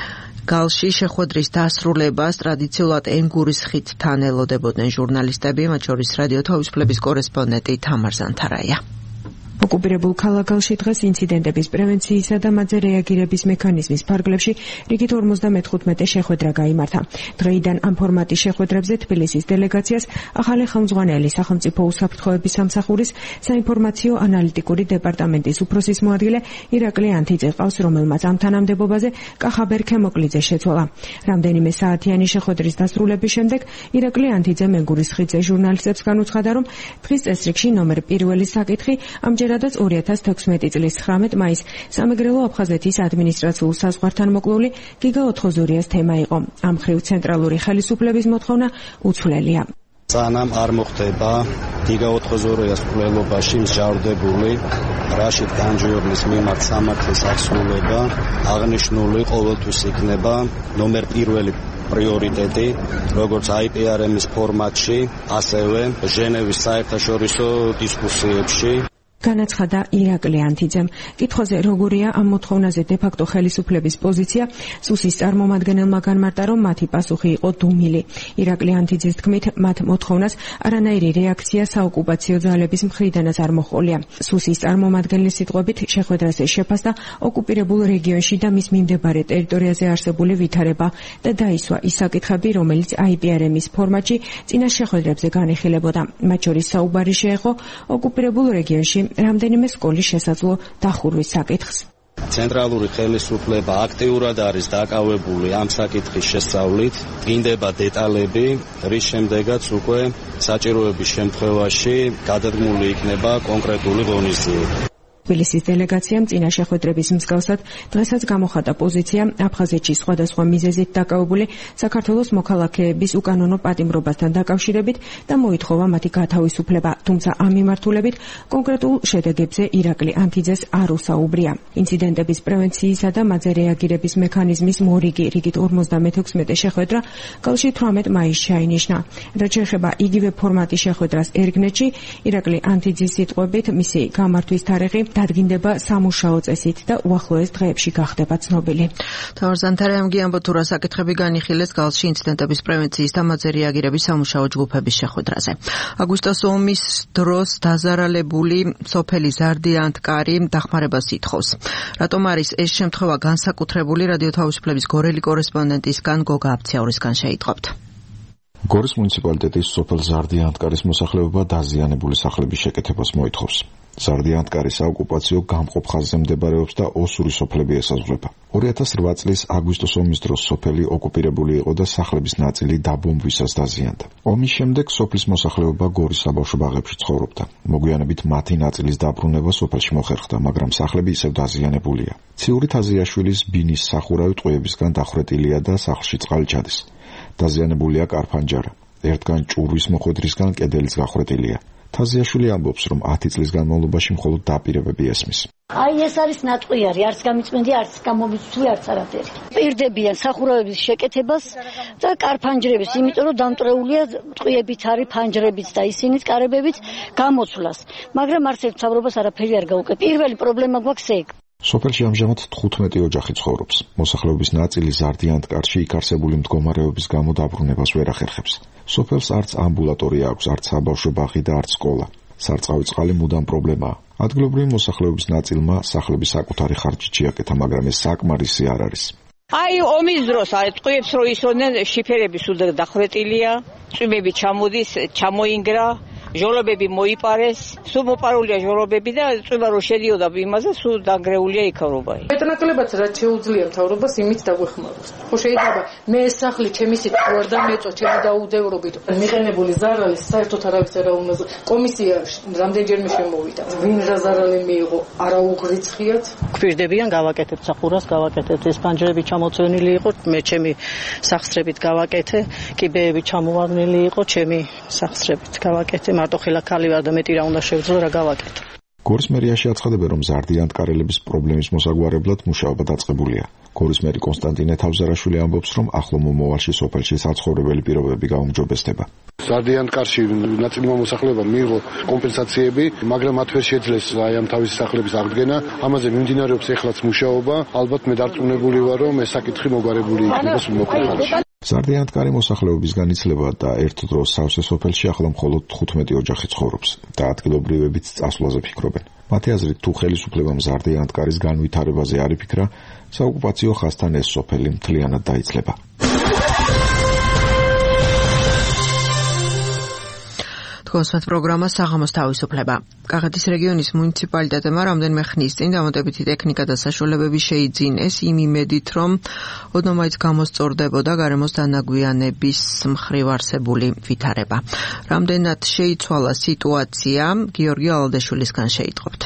გალში შეხვედრის დასრულებას ტრადიციულად ენგურის ხიდთან ელოდებოდნენ ჟურნალისტები, მათ შორის რადიო თავისუფლების კორესპონდენტი თამარ ზანთარაია. ოკუპირებულ ქალაქში დღეს ინციდენტების პრევენციისა და მათზე რეაგირების მექანიზმის ფარგლებში რიგით ორმოცდამეთხუთმეტე შეხვედრა გაიმართა. დღეიდან ამ ფორმატის შეხვედრებზე თბილისის დელეგაციას ახალი ხელმძღვანელი სახელმწიფო უსაფრთხოების სამსახურის საინფორმაციო ანალიტიკური დეპარტამენტის უფროსის მოადგილე ირაკლი ანთიძე ყავს, რომელმაც ამ თანამდებობაზე კახაბერ ქემოკლიძე შეცვალა. რამდენიმე საათიანი შეხვედრის დასრულების შემდეგ ირაკლი ანთიძემ ენგურის ხიდზე ჟურნალისტებს განუცხადა, რომ დღის წესრიგში ნომერ პირველი საკითხი ამჯერადაც ორი ათას თექვსმეტი წლის ცხრამეტ მაისს სამეგრელო აფხაზეთის ადმინისტრაციულ საზღვართან მოკლული გიგა ოთხოზორიას თემა იყო. ამ მხრივ ცენტრალური ხელისუფლების მოთხოვნა უცვლელია. სანამ არ მოხდება გიგა ოთხოზორიას მკვლელობაში მსჯავრდებული რაშიდ განჯიორნის მიმართ სამართლის აღსრულება აღნიშნული ყოველთვის იქნება ნომერ პირველი პრიორიტეტი, როგორც აი პი არ ემის ფორმატში, ასევე ჟენევის საერთაშორისო დისკუსიებში. განაცხადა ირაკლი ანთიძემ. კითხვაზე როგორია ამ მოთხოვნაზე დე-ფაქტო ხელისუფლების პოზიცია, სუსის წარმომადგენელმა განმარტა, რომ მათი პასუხი იყო დუმილი. ირაკლი ანთიძის თქმით, მათ მოთხოვნას არანაირი რეაქცია საოკუპაციო ძალების მხრიდანაც არ მოჰყოლია. სუსის წარმომადგენლის სიტყვებით, შეხვედრაზე შეფასდა ოკუპირებულ რეგიონში და მის მიმდებარე ტერიტორიაზე არსებული ვითარება და დაისვა ის საკითხები, რომელიც აი პი არ ემის ფორმატში წინა შეხვედრებზე განიხილებოდა. მათ შორის საუბარი შეეხო ოკუპირებულ რეგიონში რამდენიმე სკოლის შესაძლო დახურვის საკითხს. ცენტრალური ხელისუფლება აქტიურად არის დაკავებული ამ საკითხის შესწავლით, დგინდება დეტალები, რის შემდეგაც უკვე საჭიროების შემთხვევაში გადადგმული იქნება კონკრეტული ღონისძიება. თბილისის დელეგაციამ წინა შეხვედრების მსგავსად დღესაც გამოხატა პოზიცია აფხაზეთში სხვადასხვა მიზეზით დაკავებული საქართველოს მოქალაქეების უკანონო პატიმრობასთან დაკავშირებით და მოითხოვა მათი გათავისუფლება, თუმცა ამ მიმართულებით კონკრეტულ შედეგებზე ირაკლი ანთიძეს არ უსაუბრია. ინციდენტების პრევენციისა და მათზე რეაგირების მექანიზმის მორიგი რიგით ორმოცდამეთექვსმეტე შეხვედრა გალში თვრამეტ მაისს შეინიშნა. რაც შეეხება იგივე ფორმატის შეხვედრას ერგნეთში, ირაკლი ანთიძის სიტყვებით მისი გამართვის თარიღი დადგინდება სამუშაო წესით და უახლოეს დღეებში გახდება ცნობილი. თამარ ზანთარაიამ გიამბო თუ რა საკითხები განიხილეს გალში ინციდენტების პრევენციის და მათზე რეაგირების სამუშაო ჯგუფების შეხვედრაზე. აგვისტოს ომის დროს დაზარალებული სოფელი ზარდიანტკარი დახმარებას ითხოვს. რატომ არის ეს შემთხვევა განსაკუთრებული, რადიო თავისუფლების გორელი კორესპონდენტისგან გოგა აბციაურისგან შეიტყობთ. გორის მუნიციპალიტეტის სოფელ ზარდიანტკარის მოსახლეობა დაზიანებული სახლების შეკეთებას მოითხოვს. ზარდიანტკარი საოკუპაციო გამყოფ ხაზზე მდებარეობს და ოსური სოფლები ესაზღვრება. ორი ათას რვა წლის აგვისტოს ომის დროს სოფელი ოკუპირებული იყო და სახლების ნაწილი დაბომბვისას დაზიანდა. ომის შემდეგ სოფლის მოსახლეობა გორის საბავშვო ბაღებში ცხოვრობდა. მოგვიანებით მათი ნაწილის დაბრუნება სოფელში მოხერხდა, მაგრამ სახლები ისევ დაზიანებულია. ციური თაზიაშვილის ბინის სახურავი ტყვიებისგან დახვრეტილია და სახლში წყალი ჩადის. დაზიანებულია კარფანჯარა. ერთგან ჭურვის მოხვედრისგან კედელიც გახვრეტილია. თაზიაშვილი ამბობს, რომ ათი წლის განმავლობაში მხოლოდ დაპირებები ესმის. აი ეს არის ნატყვიარი, არც გამიწმენდი, არც გამომიწვი, არც არაფერი. პირდებიან სახურავების შეკეთებას და კარფანჯრების, იმიტომ რომ დამტრეულია ტყვიებით არის ფანჯრებიც და ისინიც კარებებიც გამოცვლას. მაგრამ არც ერთ მთავრობას არაფერი არ გაუკეთებს. პირველი პრობლემა გვაქვს ეგ. სოფელში ამჟამად თხუთმეტი ოჯახი ცხოვრობს. მოსახლეობის ნაწილი ზარდიანტკარში იქ არსებული მდგომარეობის გამო დაბრუნებას ვერ ახერხებს. სოფელს არც ამბულატორია აქვს, არც საბავშვო ბაღი და არც სკოლა. სარწყავი წყალი მუდამ პრობლემაა. ადგილობრივი მოსახლეობის ნაწილმა სახლების საკუთარი ხარჯით შეაკეთა, მაგრამ ეს საკმარისი არ არის. აი ომის დროს აი ტყვიებს რო ისოდნენ, შიფერები სულ დახვრეტილია, წვიმები ჩამოდის, ჩამოინგრა, ჟოლობები მოიპარეს, სულ მოპარულია ჟოლობები და წვიმა რო შედიოდა იმაზე, სულ დანგრეულია იქაურობა. მეტნაკლებად რაც შეუძლია მთავრობას იმით დაგვეხმაროს. ხო შეიძლება მე ეს სახლი ჩემი სიტყვა არ დამეწო, ჩემი დაუდევრობით მიყენებული ზარალის საერთოდ არავის არ უნდა. კომისია რამდენჯერმე შემოვიდა. ვინ რა ზარალი მიიღო, არა უღრიცხიათ. გვირდებიან გავაკეთებთ სახურას, გავაკეთებთ ეს ფანჯრები ჩამოწვენილი იყო, მე ჩემი სახსრებით გავაკეთე, კიბეები ჩამოვარდნილი იყო, ჩემი სახსრებით გავაკეთე. მარტო ხელა ქალი ვარ და მეტი რა უნდა შევძლო, რა გავაკეთო. გორის მერიაში აცხადებენ, რომ ზარდიანტკარელების პრობლემის მოსაგვარებლად მუშაობა დაწყებულია. გორის მერი კონსტანტინე თავზარაშვილი ამბობს, რომ ახლო მომავალში სოფელში საცხოვრებელი პირობები გაუმჯობესდება. ზარდიანკარში ნაწილმა მოსახლეობამ მიიღო კომპენსაციები, მაგრამ მათ ვერ შეძლეს აი ამ თავისი სახლების აღდგენა. ამაზე მიმდინარეობს ეხლაც მუშაობა. ალბათ მე დარწმუნებული ვარ, რომ ეს საკითხი მოგვარებული იქნება მოკლე ხანში. ზარდიანკარი მოსახლეობისგან იცლება და ერთ დროს სავსე სოფელში ახლა მხოლოდ თხუთმეტი ოჯახი ცხოვრობს და ადგილობრივებიც წასვლაზე ფიქრობენ. მათი აზრით, თუ ხელისუფლებამ ზარდიანკარის განვითარებაზე არ იფიქრა, საოკუპაციო ხაზთან ეს სოფელი მთლიანად დაიცლება. კონსერტ პროგრამა საღამოს თავისუფლება. კახეთის რეგიონის მუნიციპალიტეტმა რამდენიმე ხნის წინ დამატებითი ტექნიკა და საშუალებები შეიძინეს იმ იმედით, რომ ოდნავ მაინც გამოსწორდებოდა გარემოს დანაგვიანების მხრივ არსებული ვითარება. რამდენად შეიცვალა სიტუაცია, გიორგი ალადაშვილისგან შეიტყობთ.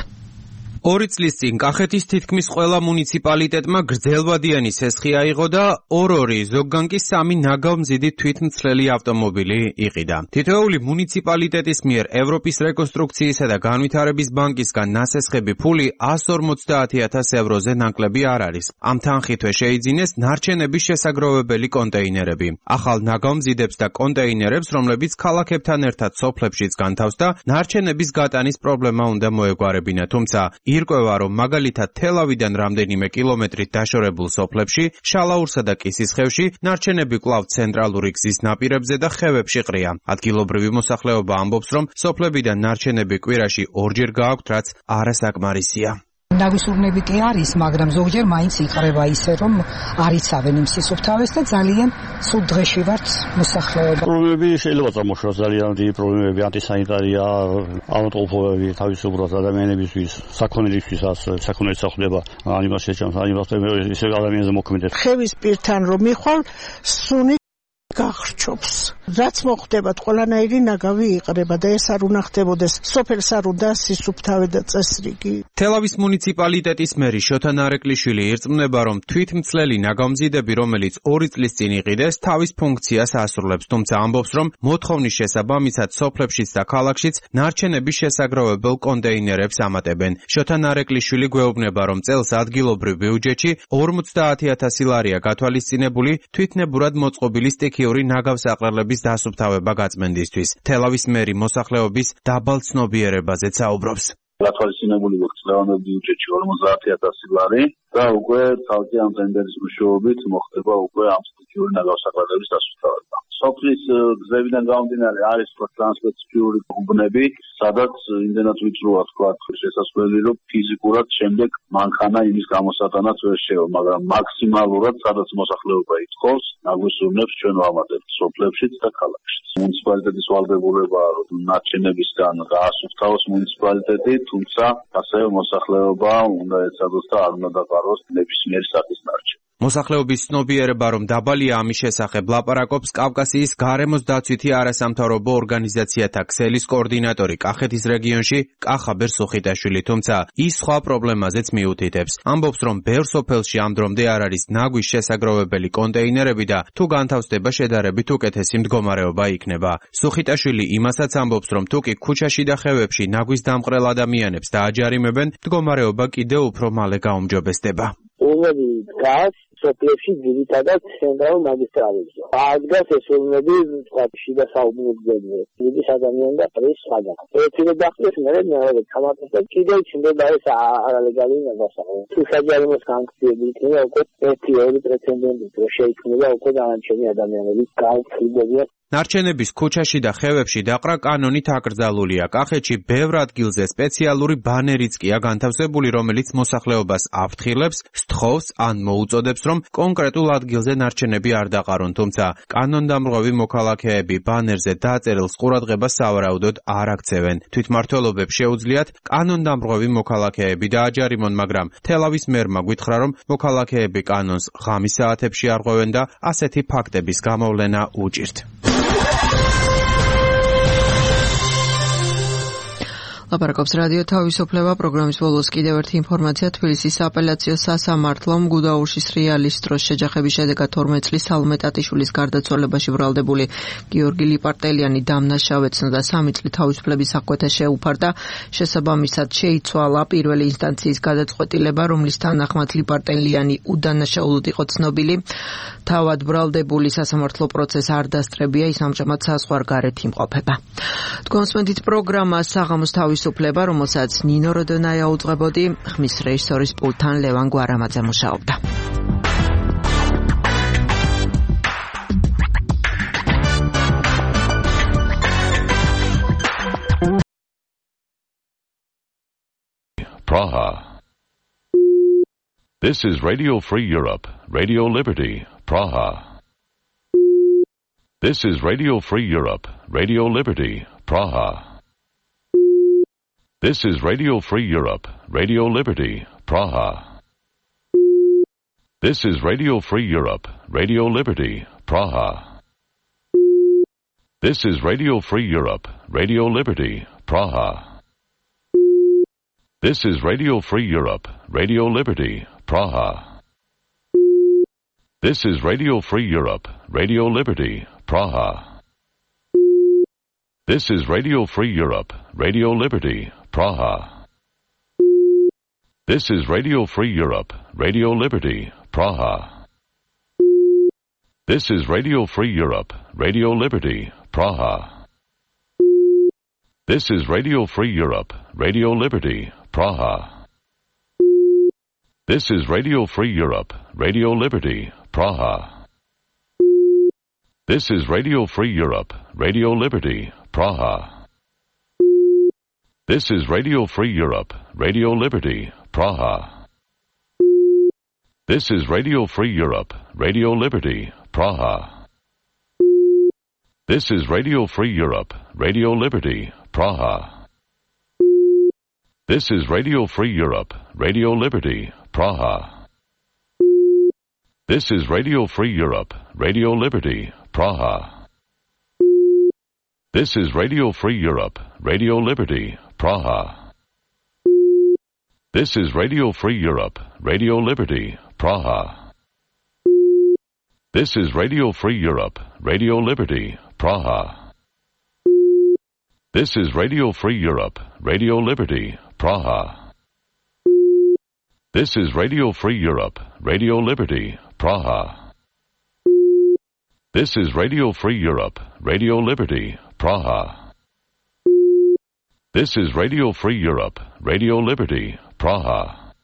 ორი წლის წინ კახეთის თითქმის ყველა მუნიციპალიტეტმა გრძელვადიანი სესხი აიღო და ორ-ორი, ზოგგან კი სამი ნაგავმზიდი თვითმცლელი ავტომობილი იყიდა. თითოეული მუნიციპალიტეტის მიერ ევროპის რეკონსტრუქციისა და განვითარების ბანკისგან ნასესხები ფული ას ორმოცდაათი ათას ევროზე ნაკლები არ არის. ამ თანხითვე შეიძინეს ნარჩენების შესაგროვებელი კონტეინერები. ახალ ნაგავმზიდებს და კონტეინერებს, რომლებიც ქალაქებთან ერთად სოფლებშიც განთავსდა, ნარჩენების გატანის პრობლემა უნდა მოეგვარებინა, თუმცა ირკვევა, რომ მაგალითად თელავიდან რამდენიმე კილომეტრით დაშორებულ სოფლებში, შალაურსა და კისისხევში ნარჩენები კვლავ ცენტრალური გზის ნაპირებზე და ხევებში ყრია. ადგილობრივი მოსახლეობა ამბობს, რომ სოფლებიდან ნარჩენები კვირაში ორჯერ გააქვთ, რაც არასაკმარისია. ნაგვისურნებითი არის, მაგრამ ზოგჯერ მაინც იყრება ისე, რომ არ იცავენ იმ სისუფთავეს და ძალიან სულ დღეში ვართ მოსახლეობა. პრობლემები შეიძლება წარმოშოს ძალიან დიდი პრობლემები, ანტისანიტარია, ავადმყოფობები თავისუფლად ადამიანებისთვის, საქონელისთვისაც, საქონელი სახლდება, ანიმაციას ჩამს, ანიმაციას ისე ადამიანზე მოქმედებს. ხევის პირთან რომ მიხვალ, სუნი გახრჩობს. რაც მოხდებათ, ყველანაირი ნაგავი იყრება და ეს არ უნდა ხდებოდეს. სოფელს არ უნდა სისუფთავე და წესრიგი. თელავის მუნიციპალიტეტის მერი შოთა ნარეკვლიშვილი ირწმუნება, რომ თვითმცლელი ნაგავმზიდები, რომელიც ორი წლის წინ იყიდეს, თავის ფუნქციას ასრულებს, თუმცა ამბობს, რომ მოთხოვნის შესაბამისად სოფლებშიც და ქალაქშიც ნარჩენების შესაგროვებელ კონტეინერებს ამატებენ. შოთა ნარეკვლიშვილი გვეუბნება, რომ წელს ადგილობრივ ბიუჯეტში ორმოცდაათი ათასი ლარია გათვალისწინებული თვითნებურად მოწყობილი სტიქიური ნაგავსაყრელების დასუფთავება გაწმენდისთვის. თელავის მერი მოსახლეობის დაბალ ცნობიერებაზეც საუბრობს. გათვალისწინებული გვექცევა ბიუჯეტში ორმოცდაათი ათასი ლარი და უკვე თავი ამ ტენდერის მეშვეობით მოხდება უკვე ამ სტიქიური ნაგავსაყრელების დასუფთავება. სოფლის გზებიდან გამომდინარე არის ტრანსპორტული უბნები, სადაც იმდენად ვიწროა თქვა შესაძლებელი, რომ ფიზიკურად შემდეგ მანქანა იმის გამოსატანად ვერ შევა, მაგრამ მაქსიმალურად სადაც მოსახლეობა ითხოვს, ნაგვისურნებს ჩვენ ვამატებთ სოფლებშიც და ქალაქშიც. მუნიციპალიტეტის ვალდებულებაა, რომ ნარჩენებისგან გაასუფთავოს მუნიციპალიტეტი, თუმცა ასევე მოსახლეობა უნდა ეცადოს და არ უნდა დაყაროს ნებისმიერი სახის ნარჩენი. მოსახლეობის ცნობიერება, რომ დაბალია ამის შესახებ, ლაპარაკობს კავკასიის გარემოს დაცვითი არასამთავრობო ორგანიზაციათა ქსელის კოორდინატორი კახეთის რეგიონში კახაბერ სუხიტაშვილი, თუმცა ის სხვა პრობლემაზეც მიუთითებს. ამბობს, რომ ბევრ სოფელში ამ დრომდე არ არის ნაგვის შესაგროვებელი კონტეინერები და თუ განთავსდება შედარებით უკეთესი მდგომარეობა იქნება. სუხიტაშვილი იმასაც ამბობს, რომ თუ კი ქუჩაში და ხევებში ნაგვის დამყრელ ადამიანებს დააჯარიმებენ, მდგომარეობა კიდევ უფრო მალე გაუმჯობესდება. ულმები დგას სოფლებში ძირითადად ცენტრალურ მაგისტრალებზე. აღდგას ეს ულმები თქვა შიდა საუბნებზე. ის ადამიანი და პრეს სხვადასხვა. ერთი დახდეს მე მეორე თამათს და კიდევ ჩნდება ეს არალეგალური ნებასაყრელი. თუ საჯარიმოს განხილები იქნება უკვე ერთი ორი პრეცედენტი რო შეიქმნება უკვე დანარჩენი ადამიანების გაუქმებია. ნარჩენების ქუჩაში და ხევებში დაყრა კანონით აკრძალულია. კახეთში ბევრ ადგილზე სპეციალური ბანერიც კია განთავსებული, რომელიც მოსახლეობას აფრთხილებს, სთხოვს ან მოუწოდებს, რომ კონკრეტულ ადგილზე ნარჩენები არ დაყარონ, თუმცა კანონდამრღვევი მოქალაქეები ბანერზე დაწერილს ყურადღებას სავარაუდოდ არ აქცევენ. თვითმმართველობებს შეუძლიათ კანონდამრღვევი მოქალაქეები დააჯარიმონ, მაგრამ თელავის მერმა გითხრა, რომ მოქალაქეები კანონს ღამის საათებში არღვევენ და ასეთი ფაქტების გამოვლენა უჭირთ. ლაპარაკობს რადიო თავისუფლება პროგრამის ბოლოს კიდევ ერთი ინფორმაცია თბილისის სააპელაციო სასამართლომ გუდაურშის რეალის დროს შეჯახების შედეგად თორმეტ წლის სალომე ტატიშვილის გარდაცვალებაში ბრალდებული გიორგი ლიპარტელიანი დამნაშავე ეცნო და სამი წლით თავისუფლების აღკვეთა შეუფარდა. შესაბამისად შეიცვალა პირველი ინსტანციის გადაწყვეტილება, რომლის თანახმად ლიპარტელიანი უდანაშაულოდ იყო ცნობილი. თავად ბრალდებული სასამართლო პროცესს არ დასწრებია, ის ამჟამად საზღვარგარეთ იმყოფება. თქვენსმენთ პროგრამა საღამოს თავისუფლება, რომელსაც ნინო როდონაია უძღვებოდი, ხმის რეჟისორის პულტთან ლევან გვარამაძე მუშაობდა. Praha. This is Radio Free Europe, Radio Liberty, Praha. This is Radio Free Europe, Radio Liberty, Praha. This is Radio Free Europe, Radio Liberty, Praha. This is Radio Free Europe, Radio Liberty, Praha. This is Radio Free Europe, Radio Liberty, Praha. This is Radio Free Europe, Radio Liberty, Praha. This is Radio Free Europe, Radio Liberty, Praha. This is Radio Free Europe, Radio Liberty, Praha. This is Radio Free Europe, Radio Liberty, Praha. This is Radio Free Europe, Radio Liberty, Praha. This is Radio Free Europe, Radio Liberty, Praha. This is Radio Free Europe, Radio Liberty, Praha. This is Radio Free Europe, Radio Liberty, Praha. This is Radio Free Europe, Radio Liberty, Praha. This is Radio Free Europe, Radio Liberty, Praha. This is Radio Free Europe, Radio Liberty, Praha. This is Radio Free Europe, Radio Liberty, Praha. This is Radio Free Europe, Radio Liberty, Praha. This is Radio Free Europe, Radio Liberty, Praha. This is Radio Free Europe, Radio Liberty, Praha. This is Radio Free Europe, Radio Liberty, Praha. This is Radio Free Europe, Radio Liberty, Praha. This is Radio Free Europe, Radio Liberty, Praha. This is Radio Free Europe, Radio Liberty, Praha. This is Radio Free Europe, Radio Liberty, Praha.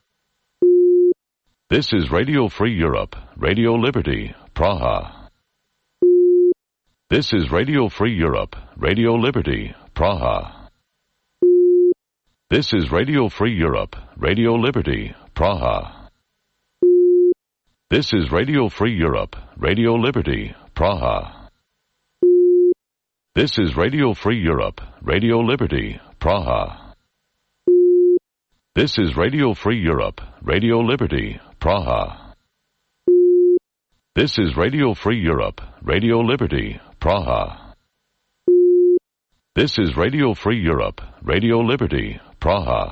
This is Radio Free Europe, Radio Liberty, Praha. This is Radio Free Europe, Radio Liberty, Praha. This is Radio Free Europe, Radio Liberty, Praha. This is Radio Free Europe, Radio Liberty, Praha. This is Radio Free Europe, Radio Liberty, Praha. This is Radio Free Europe, Radio Liberty, Praha. This is Radio Free Europe, Radio Liberty, Praha. This is Radio Free Europe, Radio Liberty, Praha.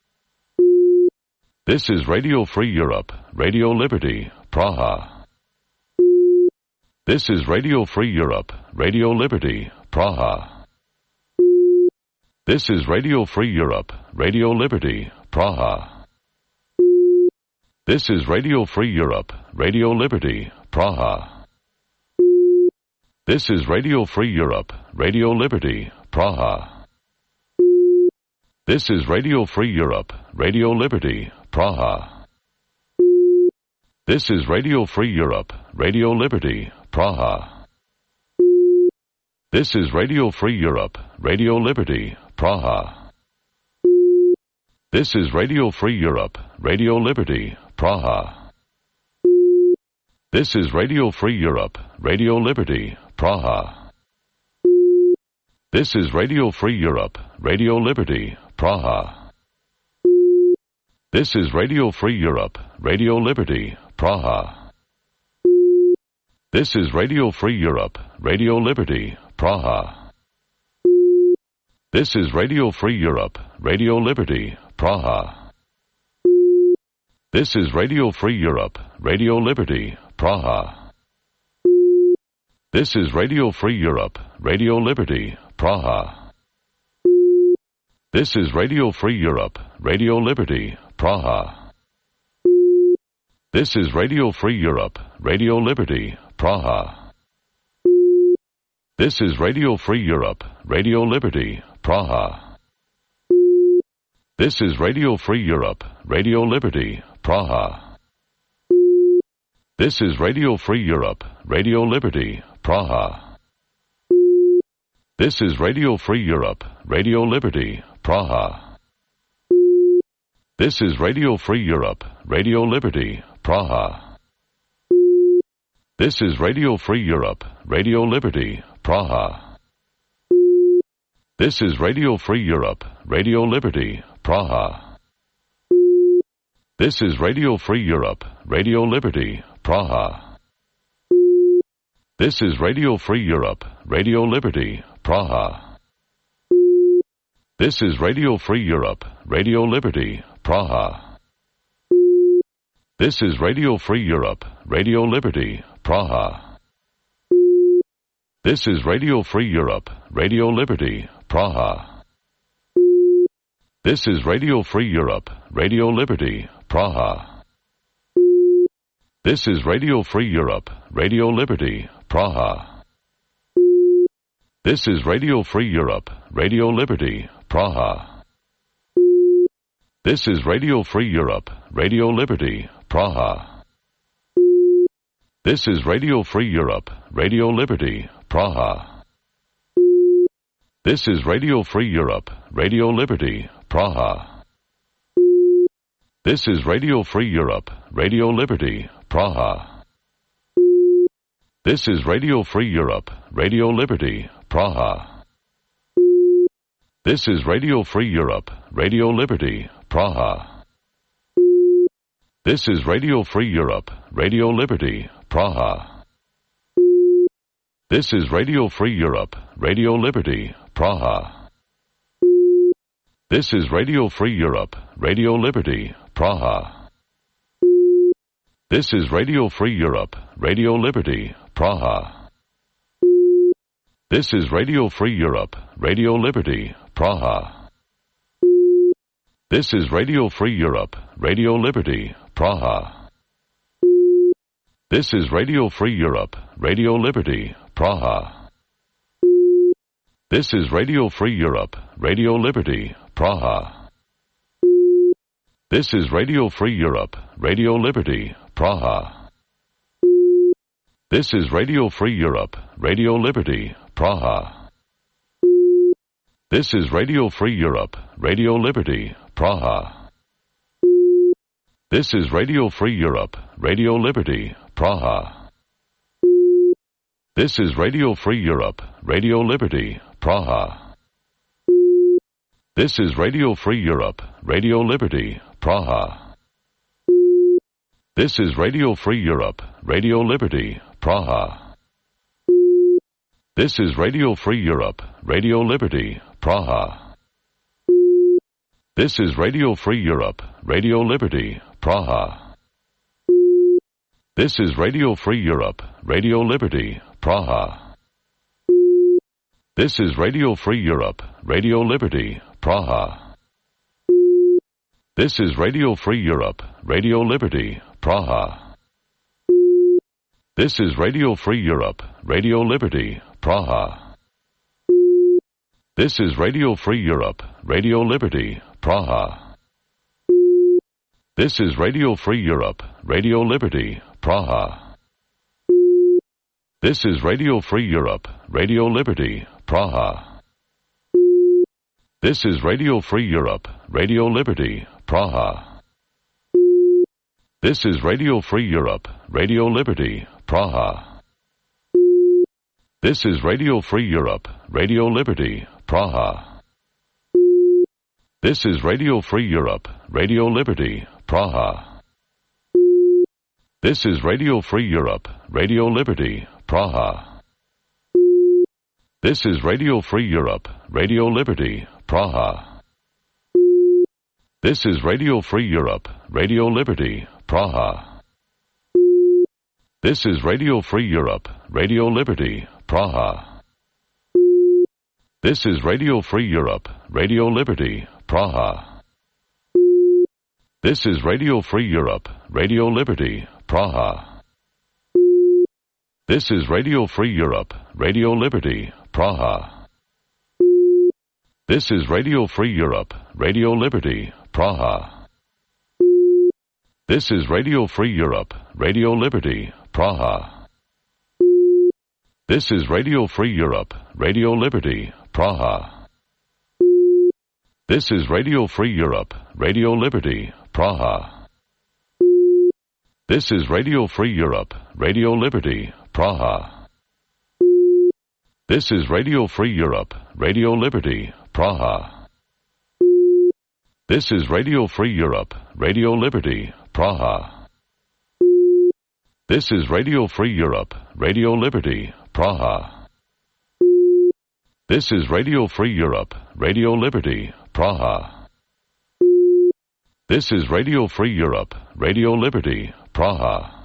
This is Radio Free Europe, Radio Liberty, Praha. This is Radio Free Europe, Radio Liberty, Praha. This is Radio Free Europe, Radio Liberty, Praha. This is Radio Free Europe, Radio Liberty, Praha. This is Radio Free Europe, Radio Liberty, Praha. This is Radio Free Europe, Radio Liberty, Praha. This is Radio Free Europe, Radio Liberty, Praha. This is Radio Free Europe, Radio Liberty, Praha. This is Radio Free Europe, Radio Liberty, Praha. This is Radio Free Europe, Radio Liberty, Praha. This is Radio Free Europe, Radio Liberty, Praha. This is Radio Free Europe, Radio Liberty, Praha. This is Radio Free Europe, Radio Liberty, Praha. This is Radio Free Europe, Radio Liberty, Praha. This is Radio Free Europe, Radio Liberty, Praha. This is Radio Free Europe, Radio Liberty, Praha. This is Radio Free Europe, Radio Liberty, Praha. This is Radio Free Europe, Radio Liberty, Praha. This is Radio Free Europe, Radio Liberty, Praha. This is Radio Free Europe, Radio Liberty, Praha. This is Radio Free Europe, Radio Liberty, Praha. This is Radio Free Europe, Radio Liberty, Praha. This is Radio Free Europe, Radio Liberty, Praha. This is Radio Free Europe, Radio Liberty, Praha. This is Radio Free Europe, Radio Liberty, Praha. This is Radio Free Europe, Radio Liberty, Praha. This is Radio Free Europe, Radio Liberty, Praha. This is Radio Free Europe, Radio Liberty, Praha. This is Radio Free Europe, Radio Liberty, Praha. This is Radio Free Europe, Radio Liberty, Praha. This is Radio Free Europe, Radio Liberty, Praha. This is Radio Free Europe, Radio Liberty, Praha. This is Radio Free Europe, Radio Liberty, Praha. This is Radio Free Europe, Radio Liberty, Praha. This is Radio Free Europe, Radio Liberty, Praha. This is Radio Free Europe, Radio Liberty, Praha. This is Radio Free Europe, Radio Liberty, Praha. This is Radio Free Europe, Radio Liberty, Praha. This is Radio Free Europe, Radio Liberty, Praha. This is Radio Free Europe, Radio Liberty, Praha. This is Radio Free Europe, Radio Liberty, Praha. This is Radio Free Europe, Radio Liberty, Praha. This is Radio Free Europe, Radio Liberty, Praha. This is Radio Free Europe, Radio Liberty, Praha. This is Radio Free Europe, Radio Liberty, Praha. This is Radio Free Europe, Radio Liberty, Praha. This is Radio Free Europe, Radio Liberty, Praha. This is Radio Free Europe, Radio Liberty, Praha. This is Radio Free Europe, Radio Liberty, Praha. This is Radio Free Europe, Radio Liberty, Praha. This is Radio Free Europe, Radio Liberty, Praha. This is Radio Free Europe, Radio Liberty, Praha. This is Radio Free Europe, Radio Liberty, Praha. This is Radio Free Europe, Radio Liberty, Praha. This is Radio Free Europe, Radio Liberty, Praha. This is Radio Free Europe, Radio Liberty, Praha. This is Radio Free Europe, Radio Liberty, Praha. This is Radio Free Europe, Radio Liberty, Praha. This is Radio Free Europe, Radio Liberty, Praha. This is Radio Free Europe, Radio Liberty, Praha. This is Radio Free Europe, Radio Liberty, Praha. This is Radio Free Europe, Radio Liberty, Praha. This is Radio Free Europe, Radio Liberty, Praha. This is Radio Free Europe, Radio Liberty, Praha. This is Radio Free Europe, Radio Liberty, Praha. This is Radio Free Europe, Radio Liberty, Praha. This is Radio Free Europe, Radio Liberty, Praha. This is Radio Free Europe, Radio Liberty, Praha. This is Radio Free Europe, Radio Liberty, Praha. This is Radio Free Europe, Radio Liberty, Praha. This is Radio Free Europe, Radio Liberty, Praha. This is Radio Free Europe, Radio Liberty, Praha. This is Radio Free Europe, Radio Liberty, Praha. This is Radio Free Europe, Radio Liberty, Praha. This is Radio Free Europe, Radio Liberty, Praha. This is Radio Free Europe, Radio Liberty, Praha. This is Radio Free Europe, Radio Liberty, Praha. This is Radio Free Europe, Radio Liberty, Praha. This is Radio Free Europe, Radio Liberty, Praha. This is Radio Free Europe, Radio Liberty, Praha. This is Radio Free Europe, Radio Liberty, Praha. This is Radio Free Europe, Radio Liberty, Praha. This is Radio Free Europe, Radio Liberty, Praha. This is Radio Free Europe, Radio Liberty, Praha.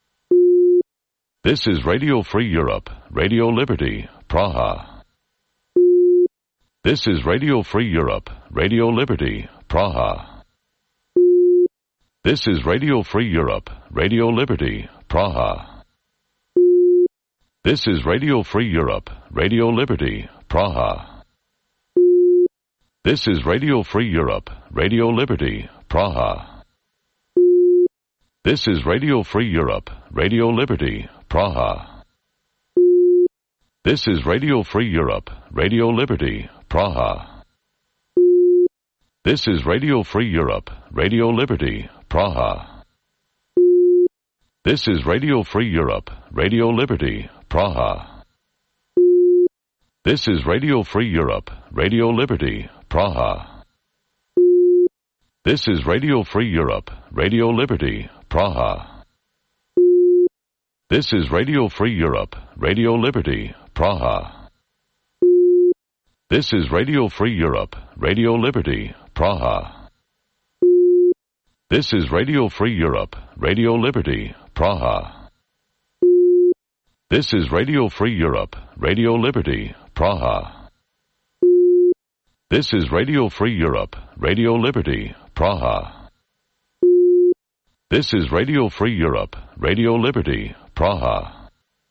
This is Radio Free Europe, Radio Liberty, Praha. This is Radio Free Europe, Radio Liberty, Praha. This is Radio Free Europe, Radio Liberty, Praha. This is Radio Free Europe, Radio Liberty, Praha. This is Radio Free Europe, Radio Liberty, Praha. This is Radio Free Europe, Radio Liberty, Praha. This is Radio Free Europe, Radio Liberty, Praha. This is Radio Free Europe, Radio Liberty, Praha. This is Radio Free Europe, Radio Liberty, Praha. This is Radio Free Europe, Radio Liberty, Praha. This is Radio Free Europe, Radio Liberty, Praha. This is Radio Free Europe, Radio Liberty, Praha. This is Radio Free Europe, Radio Liberty, Praha. This is Radio Free Europe, Radio Liberty, Praha. This is Radio Free Europe, Radio Liberty, Praha. This is Radio Free Europe, Radio Liberty, Praha. This is Radio Free Europe, Radio Liberty, Praha.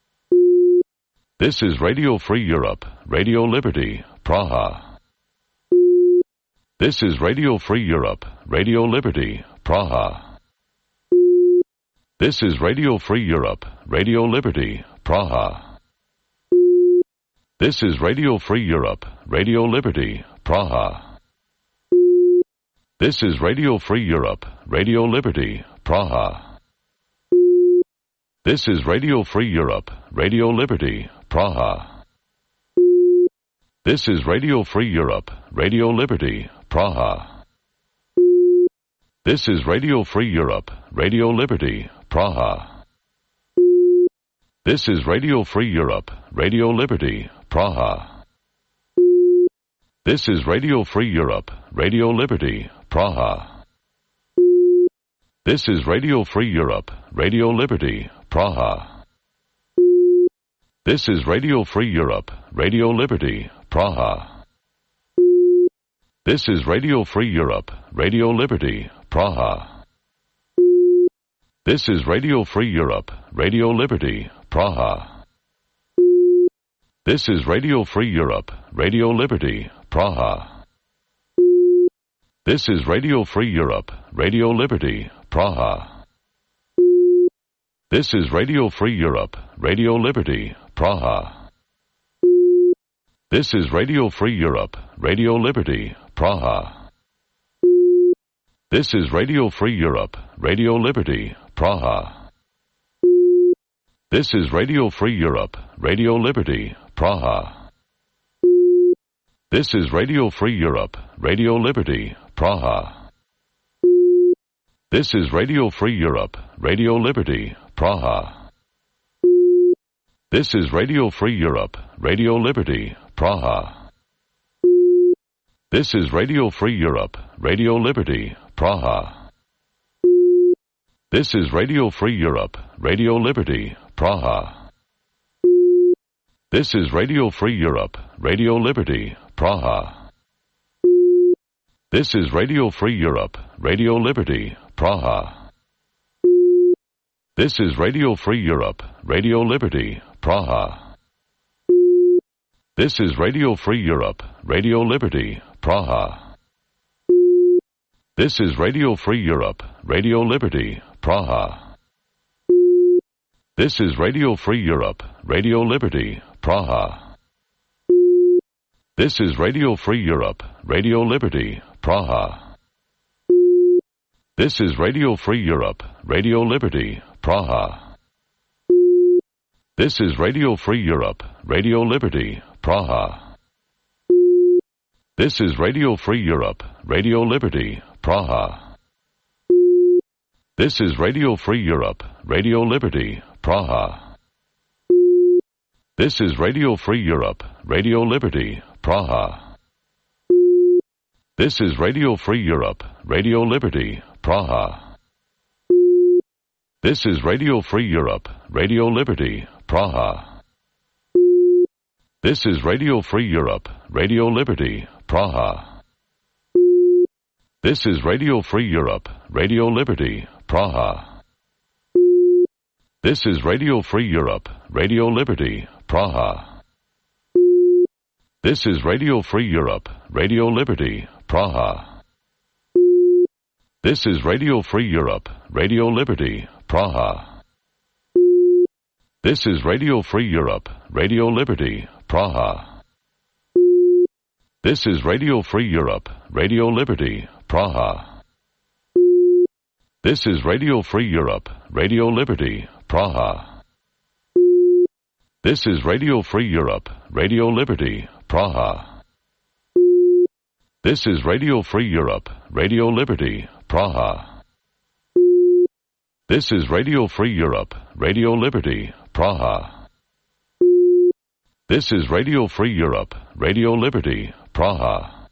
This is Radio Free Europe, Radio Liberty, Praha. This is Radio Free Europe, Radio Liberty, Praha. This is Radio Free Europe, Radio Liberty, Praha. This is Radio Free Europe, Radio Liberty, Praha. This is Radio Free Europe, Radio Liberty, Praha. This is Radio Free Europe, Radio Liberty, Praha. This is Radio Free Europe, Radio Liberty, Praha. This is Radio Free Europe, Radio Liberty, Praha. This is Radio Free Europe, Radio Liberty, Praha. This is Radio Free Europe, Radio Liberty, Praha. This is Radio Free Europe, Radio Liberty, Praha. This is Radio Free Europe, Radio Liberty, Praha. This is Radio Free Europe, Radio Liberty, Praha. This is Radio Free Europe, Radio Liberty, Praha. This is Radio Free Europe, Radio Liberty, Praha. This is Radio Free Europe, Radio Liberty, Praha. This is Radio Free Europe, Radio Liberty, Praha. This is Radio Free Europe, Radio Liberty, Praha. This is Radio Free Europe, Radio Liberty, Praha. This is Radio Free Europe, Radio Liberty, Praha. This is Radio Free Europe, Radio Liberty, Praha. This is Radio Free Europe, Radio Liberty, Praha. This is Radio Free Europe, Radio Liberty, Praha. This is Radio Free Europe, Radio Liberty, Praha. This is Radio Free Europe, Radio Liberty, Praha. This is Radio Free Europe, Radio Liberty, Praha. This is Radio Free Europe, Radio Liberty, Praha. This is Radio Free Europe, Radio Liberty, Praha. This is Radio Free Europe, Radio Liberty, Praha. This is Radio Free Europe, Radio Liberty, Praha. This is Radio Free Europe, Radio Liberty, Praha. This is Radio Free Europe, Radio Liberty, Praha. This is Radio Free Europe, Radio Liberty, Praha. This is Radio Free Europe, Radio Liberty, Praha. This is Radio Free Europe, Radio Liberty, Praha. This is Radio Free Europe, Radio Liberty, Praha. This is Radio Free Europe, Radio Liberty, Praha. This is Radio Free Europe, Radio Liberty, Praha. This is Radio Free Europe, Radio Liberty, Praha. This is Radio Free Europe, Radio Liberty, Praha. This is Radio Free Europe, Radio Liberty, Praha. This is Radio Free Europe, Radio Liberty, Praha. This is Radio Free Europe, Radio Liberty, Praha. This is Radio Free Europe, Radio Liberty, Praha. This is Radio Free Europe, Radio Liberty, Praha. This is Radio Free Europe, Radio Liberty, Praha. This is Radio Free Europe, Radio Liberty, Praha. This is Radio Free Europe, Radio Liberty, Praha. This is Radio Free Europe, Radio Liberty, Praha. This is Radio Free Europe, Radio Liberty, Praha. This is Radio Free Europe, Radio Liberty, Praha.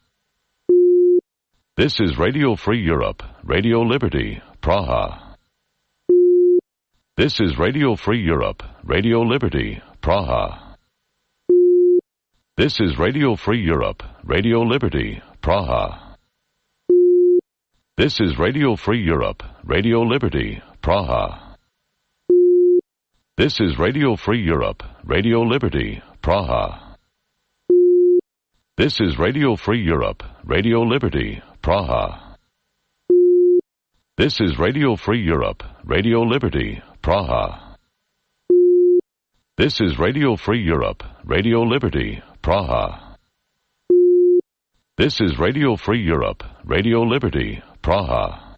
This is Radio Free Europe, Radio Liberty, Praha. This is Radio Free Europe, Radio Liberty, Praha. This is Radio Free Europe, Radio Liberty, Praha. This is Radio Free Europe, Radio Liberty, Praha. This is Radio Free Europe, Radio Liberty, Praha. This is Radio Free Europe, Radio Liberty, Praha. This is Radio Free Europe, Radio Liberty, Praha. This is Radio Free Europe, Radio Liberty, Praha. This is Radio Free Europe, Radio Liberty, Praha.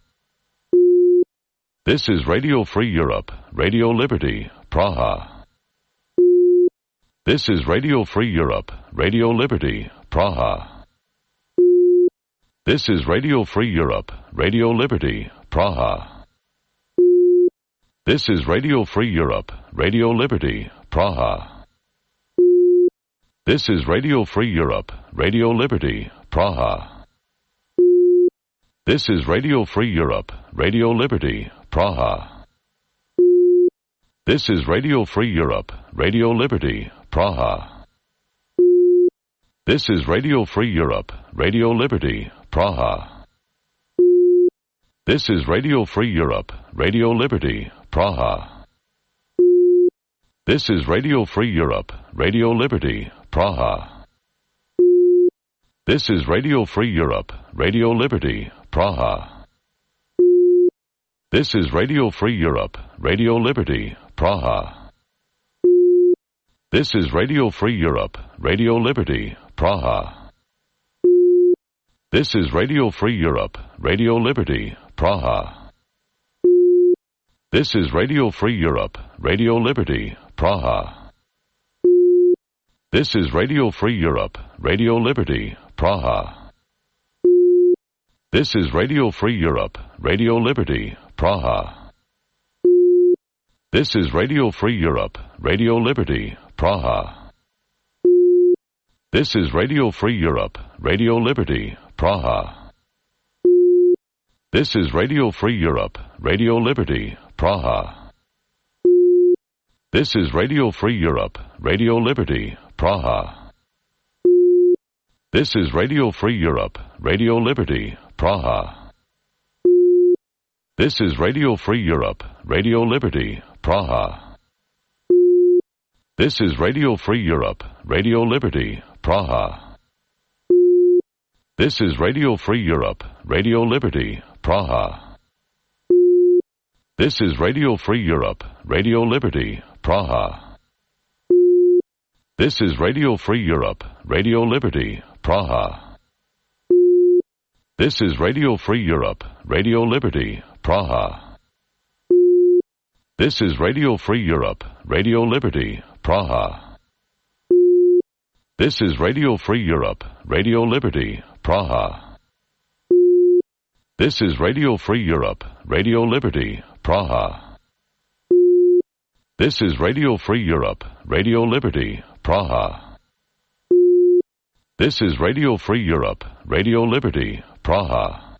This is Radio Free Europe, Radio Liberty, Praha. This is Radio Free Europe, Radio Liberty, Praha. This is Radio Free Europe, Radio Liberty, Praha. This is Radio Free Europe, Radio Liberty, Praha. This is Radio Free Europe, Radio Liberty, Praha. This is Radio Free Europe, Radio Liberty, Praha. This is Radio Free Europe, Radio Liberty, Praha. This is Radio Free Europe, Radio Liberty, Praha. This is Radio Free Europe, Radio Liberty, Praha. This is Radio Free Europe, Radio Liberty, Praha. This is Radio Free Europe, Radio Liberty, Praha. This is Radio Free Europe, Radio Liberty, Praha. This is Radio Free Europe, Radio Liberty, Praha. This is Radio Free Europe, Radio Liberty, Praha. This is Radio Free Europe, Radio Liberty, Praha. This is Radio Free Europe, Radio Liberty, Praha. This is Radio Free Europe, Radio Liberty, Praha. This is Radio Free Europe, Radio Liberty, Praha. This is Radio Free Europe, Radio Liberty, Praha. This is Radio Free Europe, Radio Liberty, Praha. This is Radio Free Europe, Radio Liberty, Praha. This is Radio Free Europe, Radio Liberty, Praha. This is Radio Free Europe, Radio Liberty, Praha. This is Radio Free Europe, Radio Liberty, Praha. This is Radio Free Europe, Radio Liberty, Praha. This is Radio Free Europe, Radio Liberty, Praha. This is Radio Free Europe, Radio Liberty, Praha. This is Radio Free Europe, Radio Liberty, Praha. This is Radio Free Europe, Radio Liberty, Praha. This is Radio Free Europe, Radio Liberty, Praha. This is Radio Free Europe, Radio Liberty, Praha. This is Radio Free Europe, Radio Liberty, Praha. This is Radio Free Europe, Radio Liberty, Praha.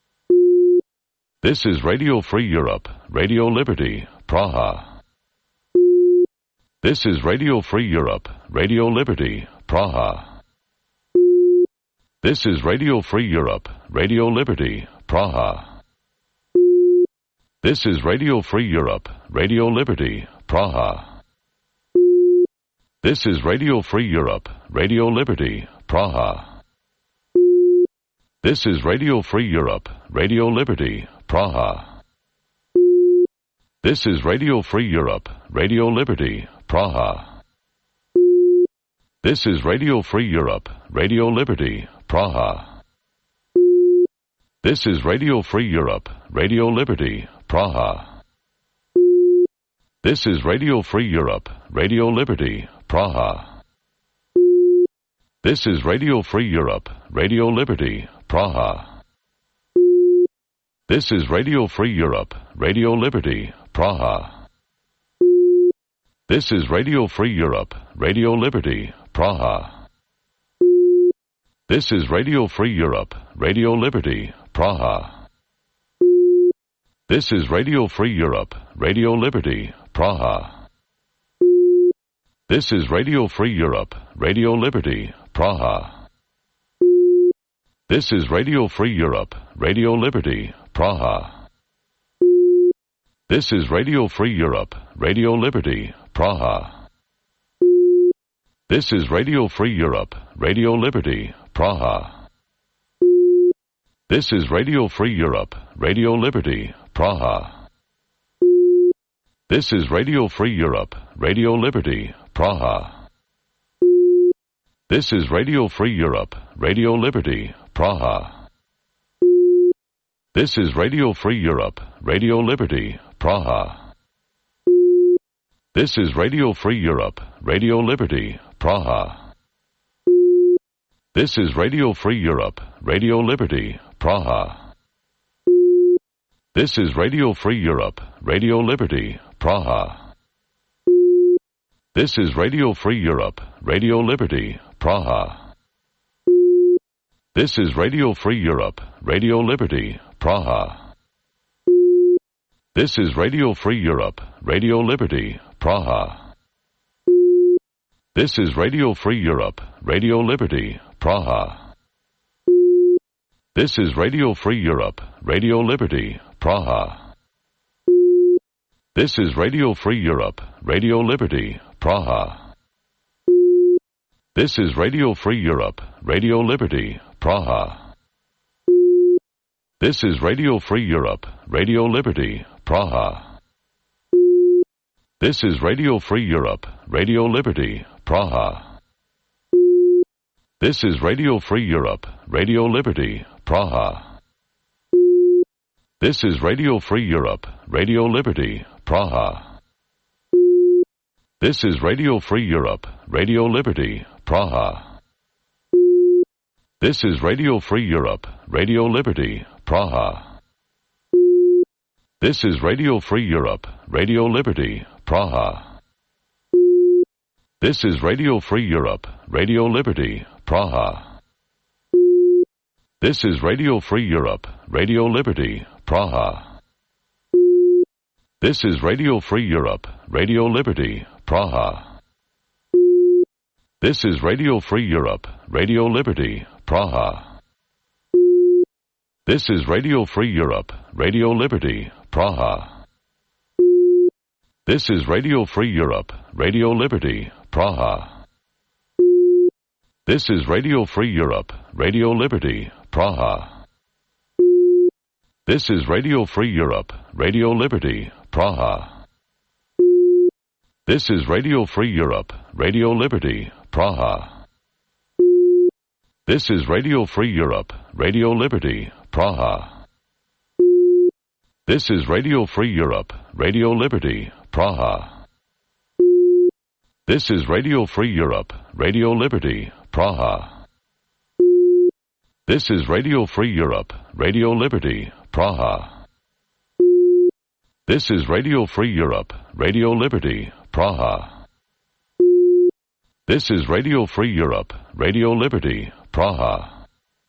This is Radio Free Europe, Radio Liberty, Praha. This is Radio Free Europe, Radio Liberty, Praha. This is Radio Free Europe, Radio Liberty, Praha. This is Radio Free Europe, Radio Liberty, Praha. This is Radio Free Europe, Radio Liberty, Praha. This is Radio Free Europe, Radio Liberty, Praha. This is Radio Free Europe, Radio Liberty, Praha. This is Radio Free Europe, Radio Liberty, Praha. This is Radio Free Europe, Radio Liberty, Praha. This is Radio Free Europe, Radio Liberty, Praha. This is Radio Free Europe, Radio Liberty, Praha. This is Radio Free Europe, Radio Liberty, Praha. This is Radio Free Europe, Radio Liberty, Praha. This is Radio Free Europe, Radio Liberty, Praha. This is Radio Free Europe, Radio Liberty, Praha. This is Radio Free Europe, Radio Liberty, Praha. This is Radio Free Europe, Radio Liberty, Praha. This is Radio Free Europe, Radio Liberty, Praha. This is Radio Free Europe, Radio Liberty, Praha. This is Radio Free Europe, Radio Liberty, Praha. This is Radio Free Europe, Radio Liberty, Praha. This is Radio Free Europe, Radio Liberty, Praha. This is Radio Free Europe, Radio Liberty, Praha. This is Radio Free Europe, Radio Liberty, Praha. This is Radio Free Europe, Radio Liberty, Praha. This is Radio Free Europe, Radio Liberty, Praha. This is Radio Free Europe, Radio Liberty, Praha. This is Radio Free Europe, Radio Liberty, Praha. This is Radio Free Europe, Radio Liberty, Praha. This is Radio Free Europe, Radio Liberty, Praha. This is Radio Free Europe, Radio Liberty, Praha. This is Radio Free Europe, Radio Liberty, Praha. This is Radio Free Europe, Radio Liberty, Praha. This is Radio Free Europe, Radio Liberty, Praha. This is Radio Free Europe, Radio Liberty, Praha. This is Radio Free Europe, Radio Liberty, Praha. This is Radio Free Europe, Radio Liberty, Praha. This is Radio Free Europe, Radio Liberty, Praha. This is Radio Free Europe, Radio Liberty, Praha. This is Radio Free Europe, Radio Liberty, Praha. This is Radio Free Europe, Radio Liberty, Praha. This is Radio Free Europe, Radio Liberty, Praha. This is Radio Free Europe, Radio Liberty, Praha. This is Radio Free Europe, Radio Liberty, Praha. This is Radio Free Europe, Radio Liberty, Praha. This is Radio Free Europe, Radio Liberty, Praha. This is Radio Free Europe, Radio Liberty, Praha. This is Radio Free Europe, Radio Liberty, Praha. This is Radio Free Europe, Radio Liberty, Praha. This is Radio Free Europe, Radio Liberty, Praha. This is Radio Free Europe, Radio Liberty, Praha. This is Radio Free Europe, Radio Liberty, Praha. This is Radio Free Europe, Radio Liberty, Praha. This is Radio Free Europe, Radio Liberty, Praha. This is Radio Free Europe, Radio Liberty, Praha.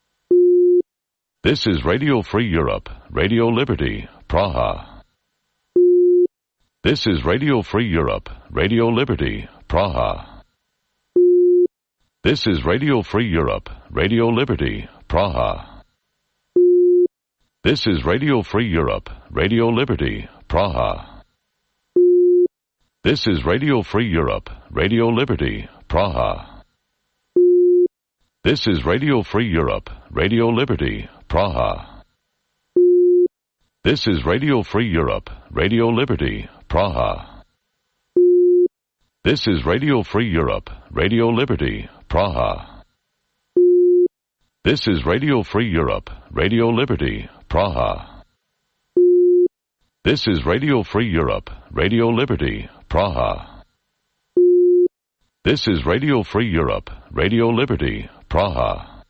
This is Radio Free Europe, Radio Liberty, Praha. This is Radio Free Europe, Radio Liberty, Praha. This is Radio Free Europe, Radio Liberty, Praha. This is Radio Free Europe, Radio Liberty, Praha. This is Radio Free Europe, Radio Liberty, Praha. This is Radio Free Europe, Radio Liberty, Praha. This is Radio Free Europe, Radio Liberty, Praha. This is Radio Free Europe, Radio Liberty, Praha. This is Radio Free Europe, Radio Liberty, Praha. This is Radio Free Europe, Radio Liberty, Praha. This is Radio Free Europe, Radio Liberty, Praha.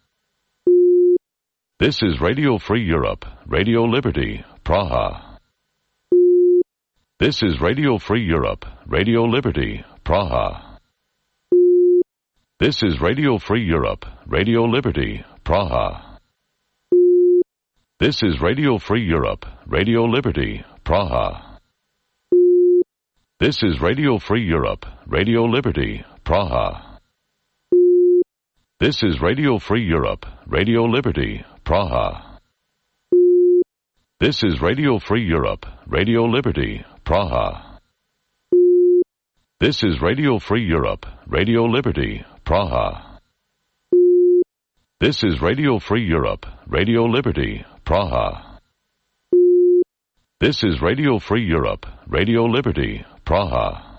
This is Radio Free Europe, Radio Liberty, Praha. This is Radio Free Europe, Radio Liberty, Praha. This is Radio Free Europe, Radio Liberty, Praha. This is Radio Free Europe, Radio Liberty, Praha. This is Radio Free Europe, Radio Liberty, Praha. This is Radio Free Europe, Radio Liberty, Praha. This is Radio Free Europe, Radio Liberty, Praha. This is Radio Free Europe, Radio Liberty, Praha. This is Radio Free Europe, Radio Liberty, Praha. This is Radio Free Europe, Radio Liberty, Praha.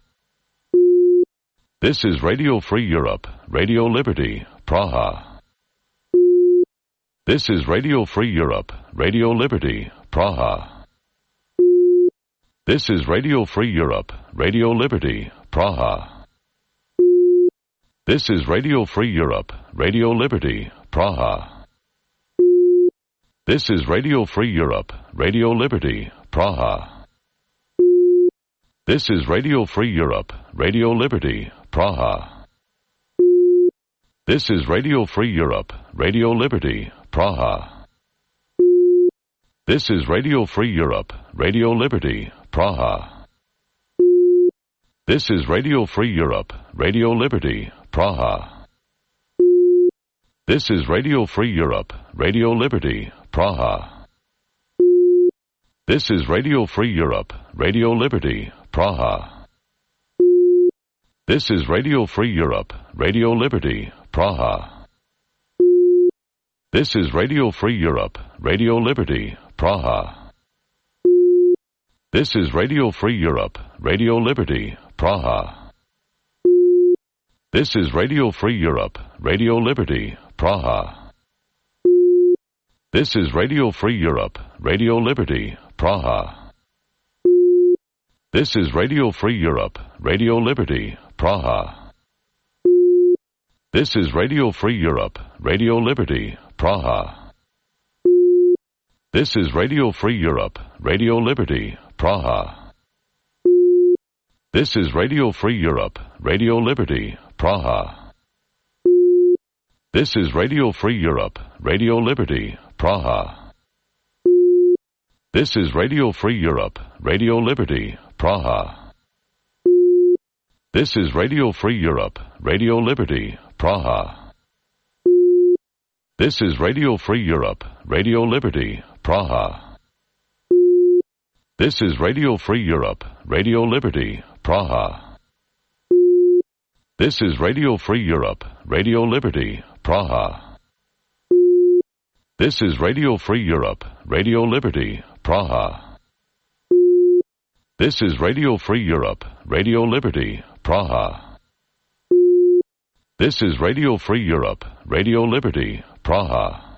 This is Radio Free Europe, Radio Liberty, Praha. This is Radio Free Europe, Radio Liberty, Praha. This is Radio Free Europe, Radio Liberty, Praha. This is Radio Free Europe, Radio Liberty, Praha. This is Radio Free Europe, Radio Liberty, Praha. This is Radio Free Europe, Radio Liberty, Praha. This is Radio Free Europe, Radio Liberty, Praha. This is Radio Free Europe, Radio Liberty, Praha. This is Radio Free Europe, Radio Liberty, Praha. This is Radio Free Europe, Radio Liberty, Praha. This is Radio Free Europe, Radio Liberty, Praha. This is Radio Free Europe, Radio Liberty, Praha. This is Radio Free Europe, Radio Liberty, Praha. This is Radio Free Europe, Radio Liberty, Praha. This is Radio Free Europe, Radio Liberty, Praha. This is Radio Free Europe, Radio Liberty, Praha. This is Radio Free Europe, Radio Liberty, Praha. This is Radio Free Europe, Radio Liberty, Praha. This is Radio Free Europe, Radio Liberty, Praha. This is Radio Free Europe, Radio Liberty, Praha. This is Radio Free Europe, Radio Liberty, Praha. This is Radio Free Europe, Radio Liberty, Praha. This is Radio Free Europe, Radio Liberty, Praha. This is Radio Free Europe, Radio Liberty, Praha. This is Radio Free Europe, Radio Liberty, Praha. This is Radio Free Europe, Radio Liberty, Praha. This is Radio Free Europe, Radio Liberty, Praha. This is Radio Free Europe, Radio Liberty, Praha. This is Radio Free Europe, Radio Liberty, Praha.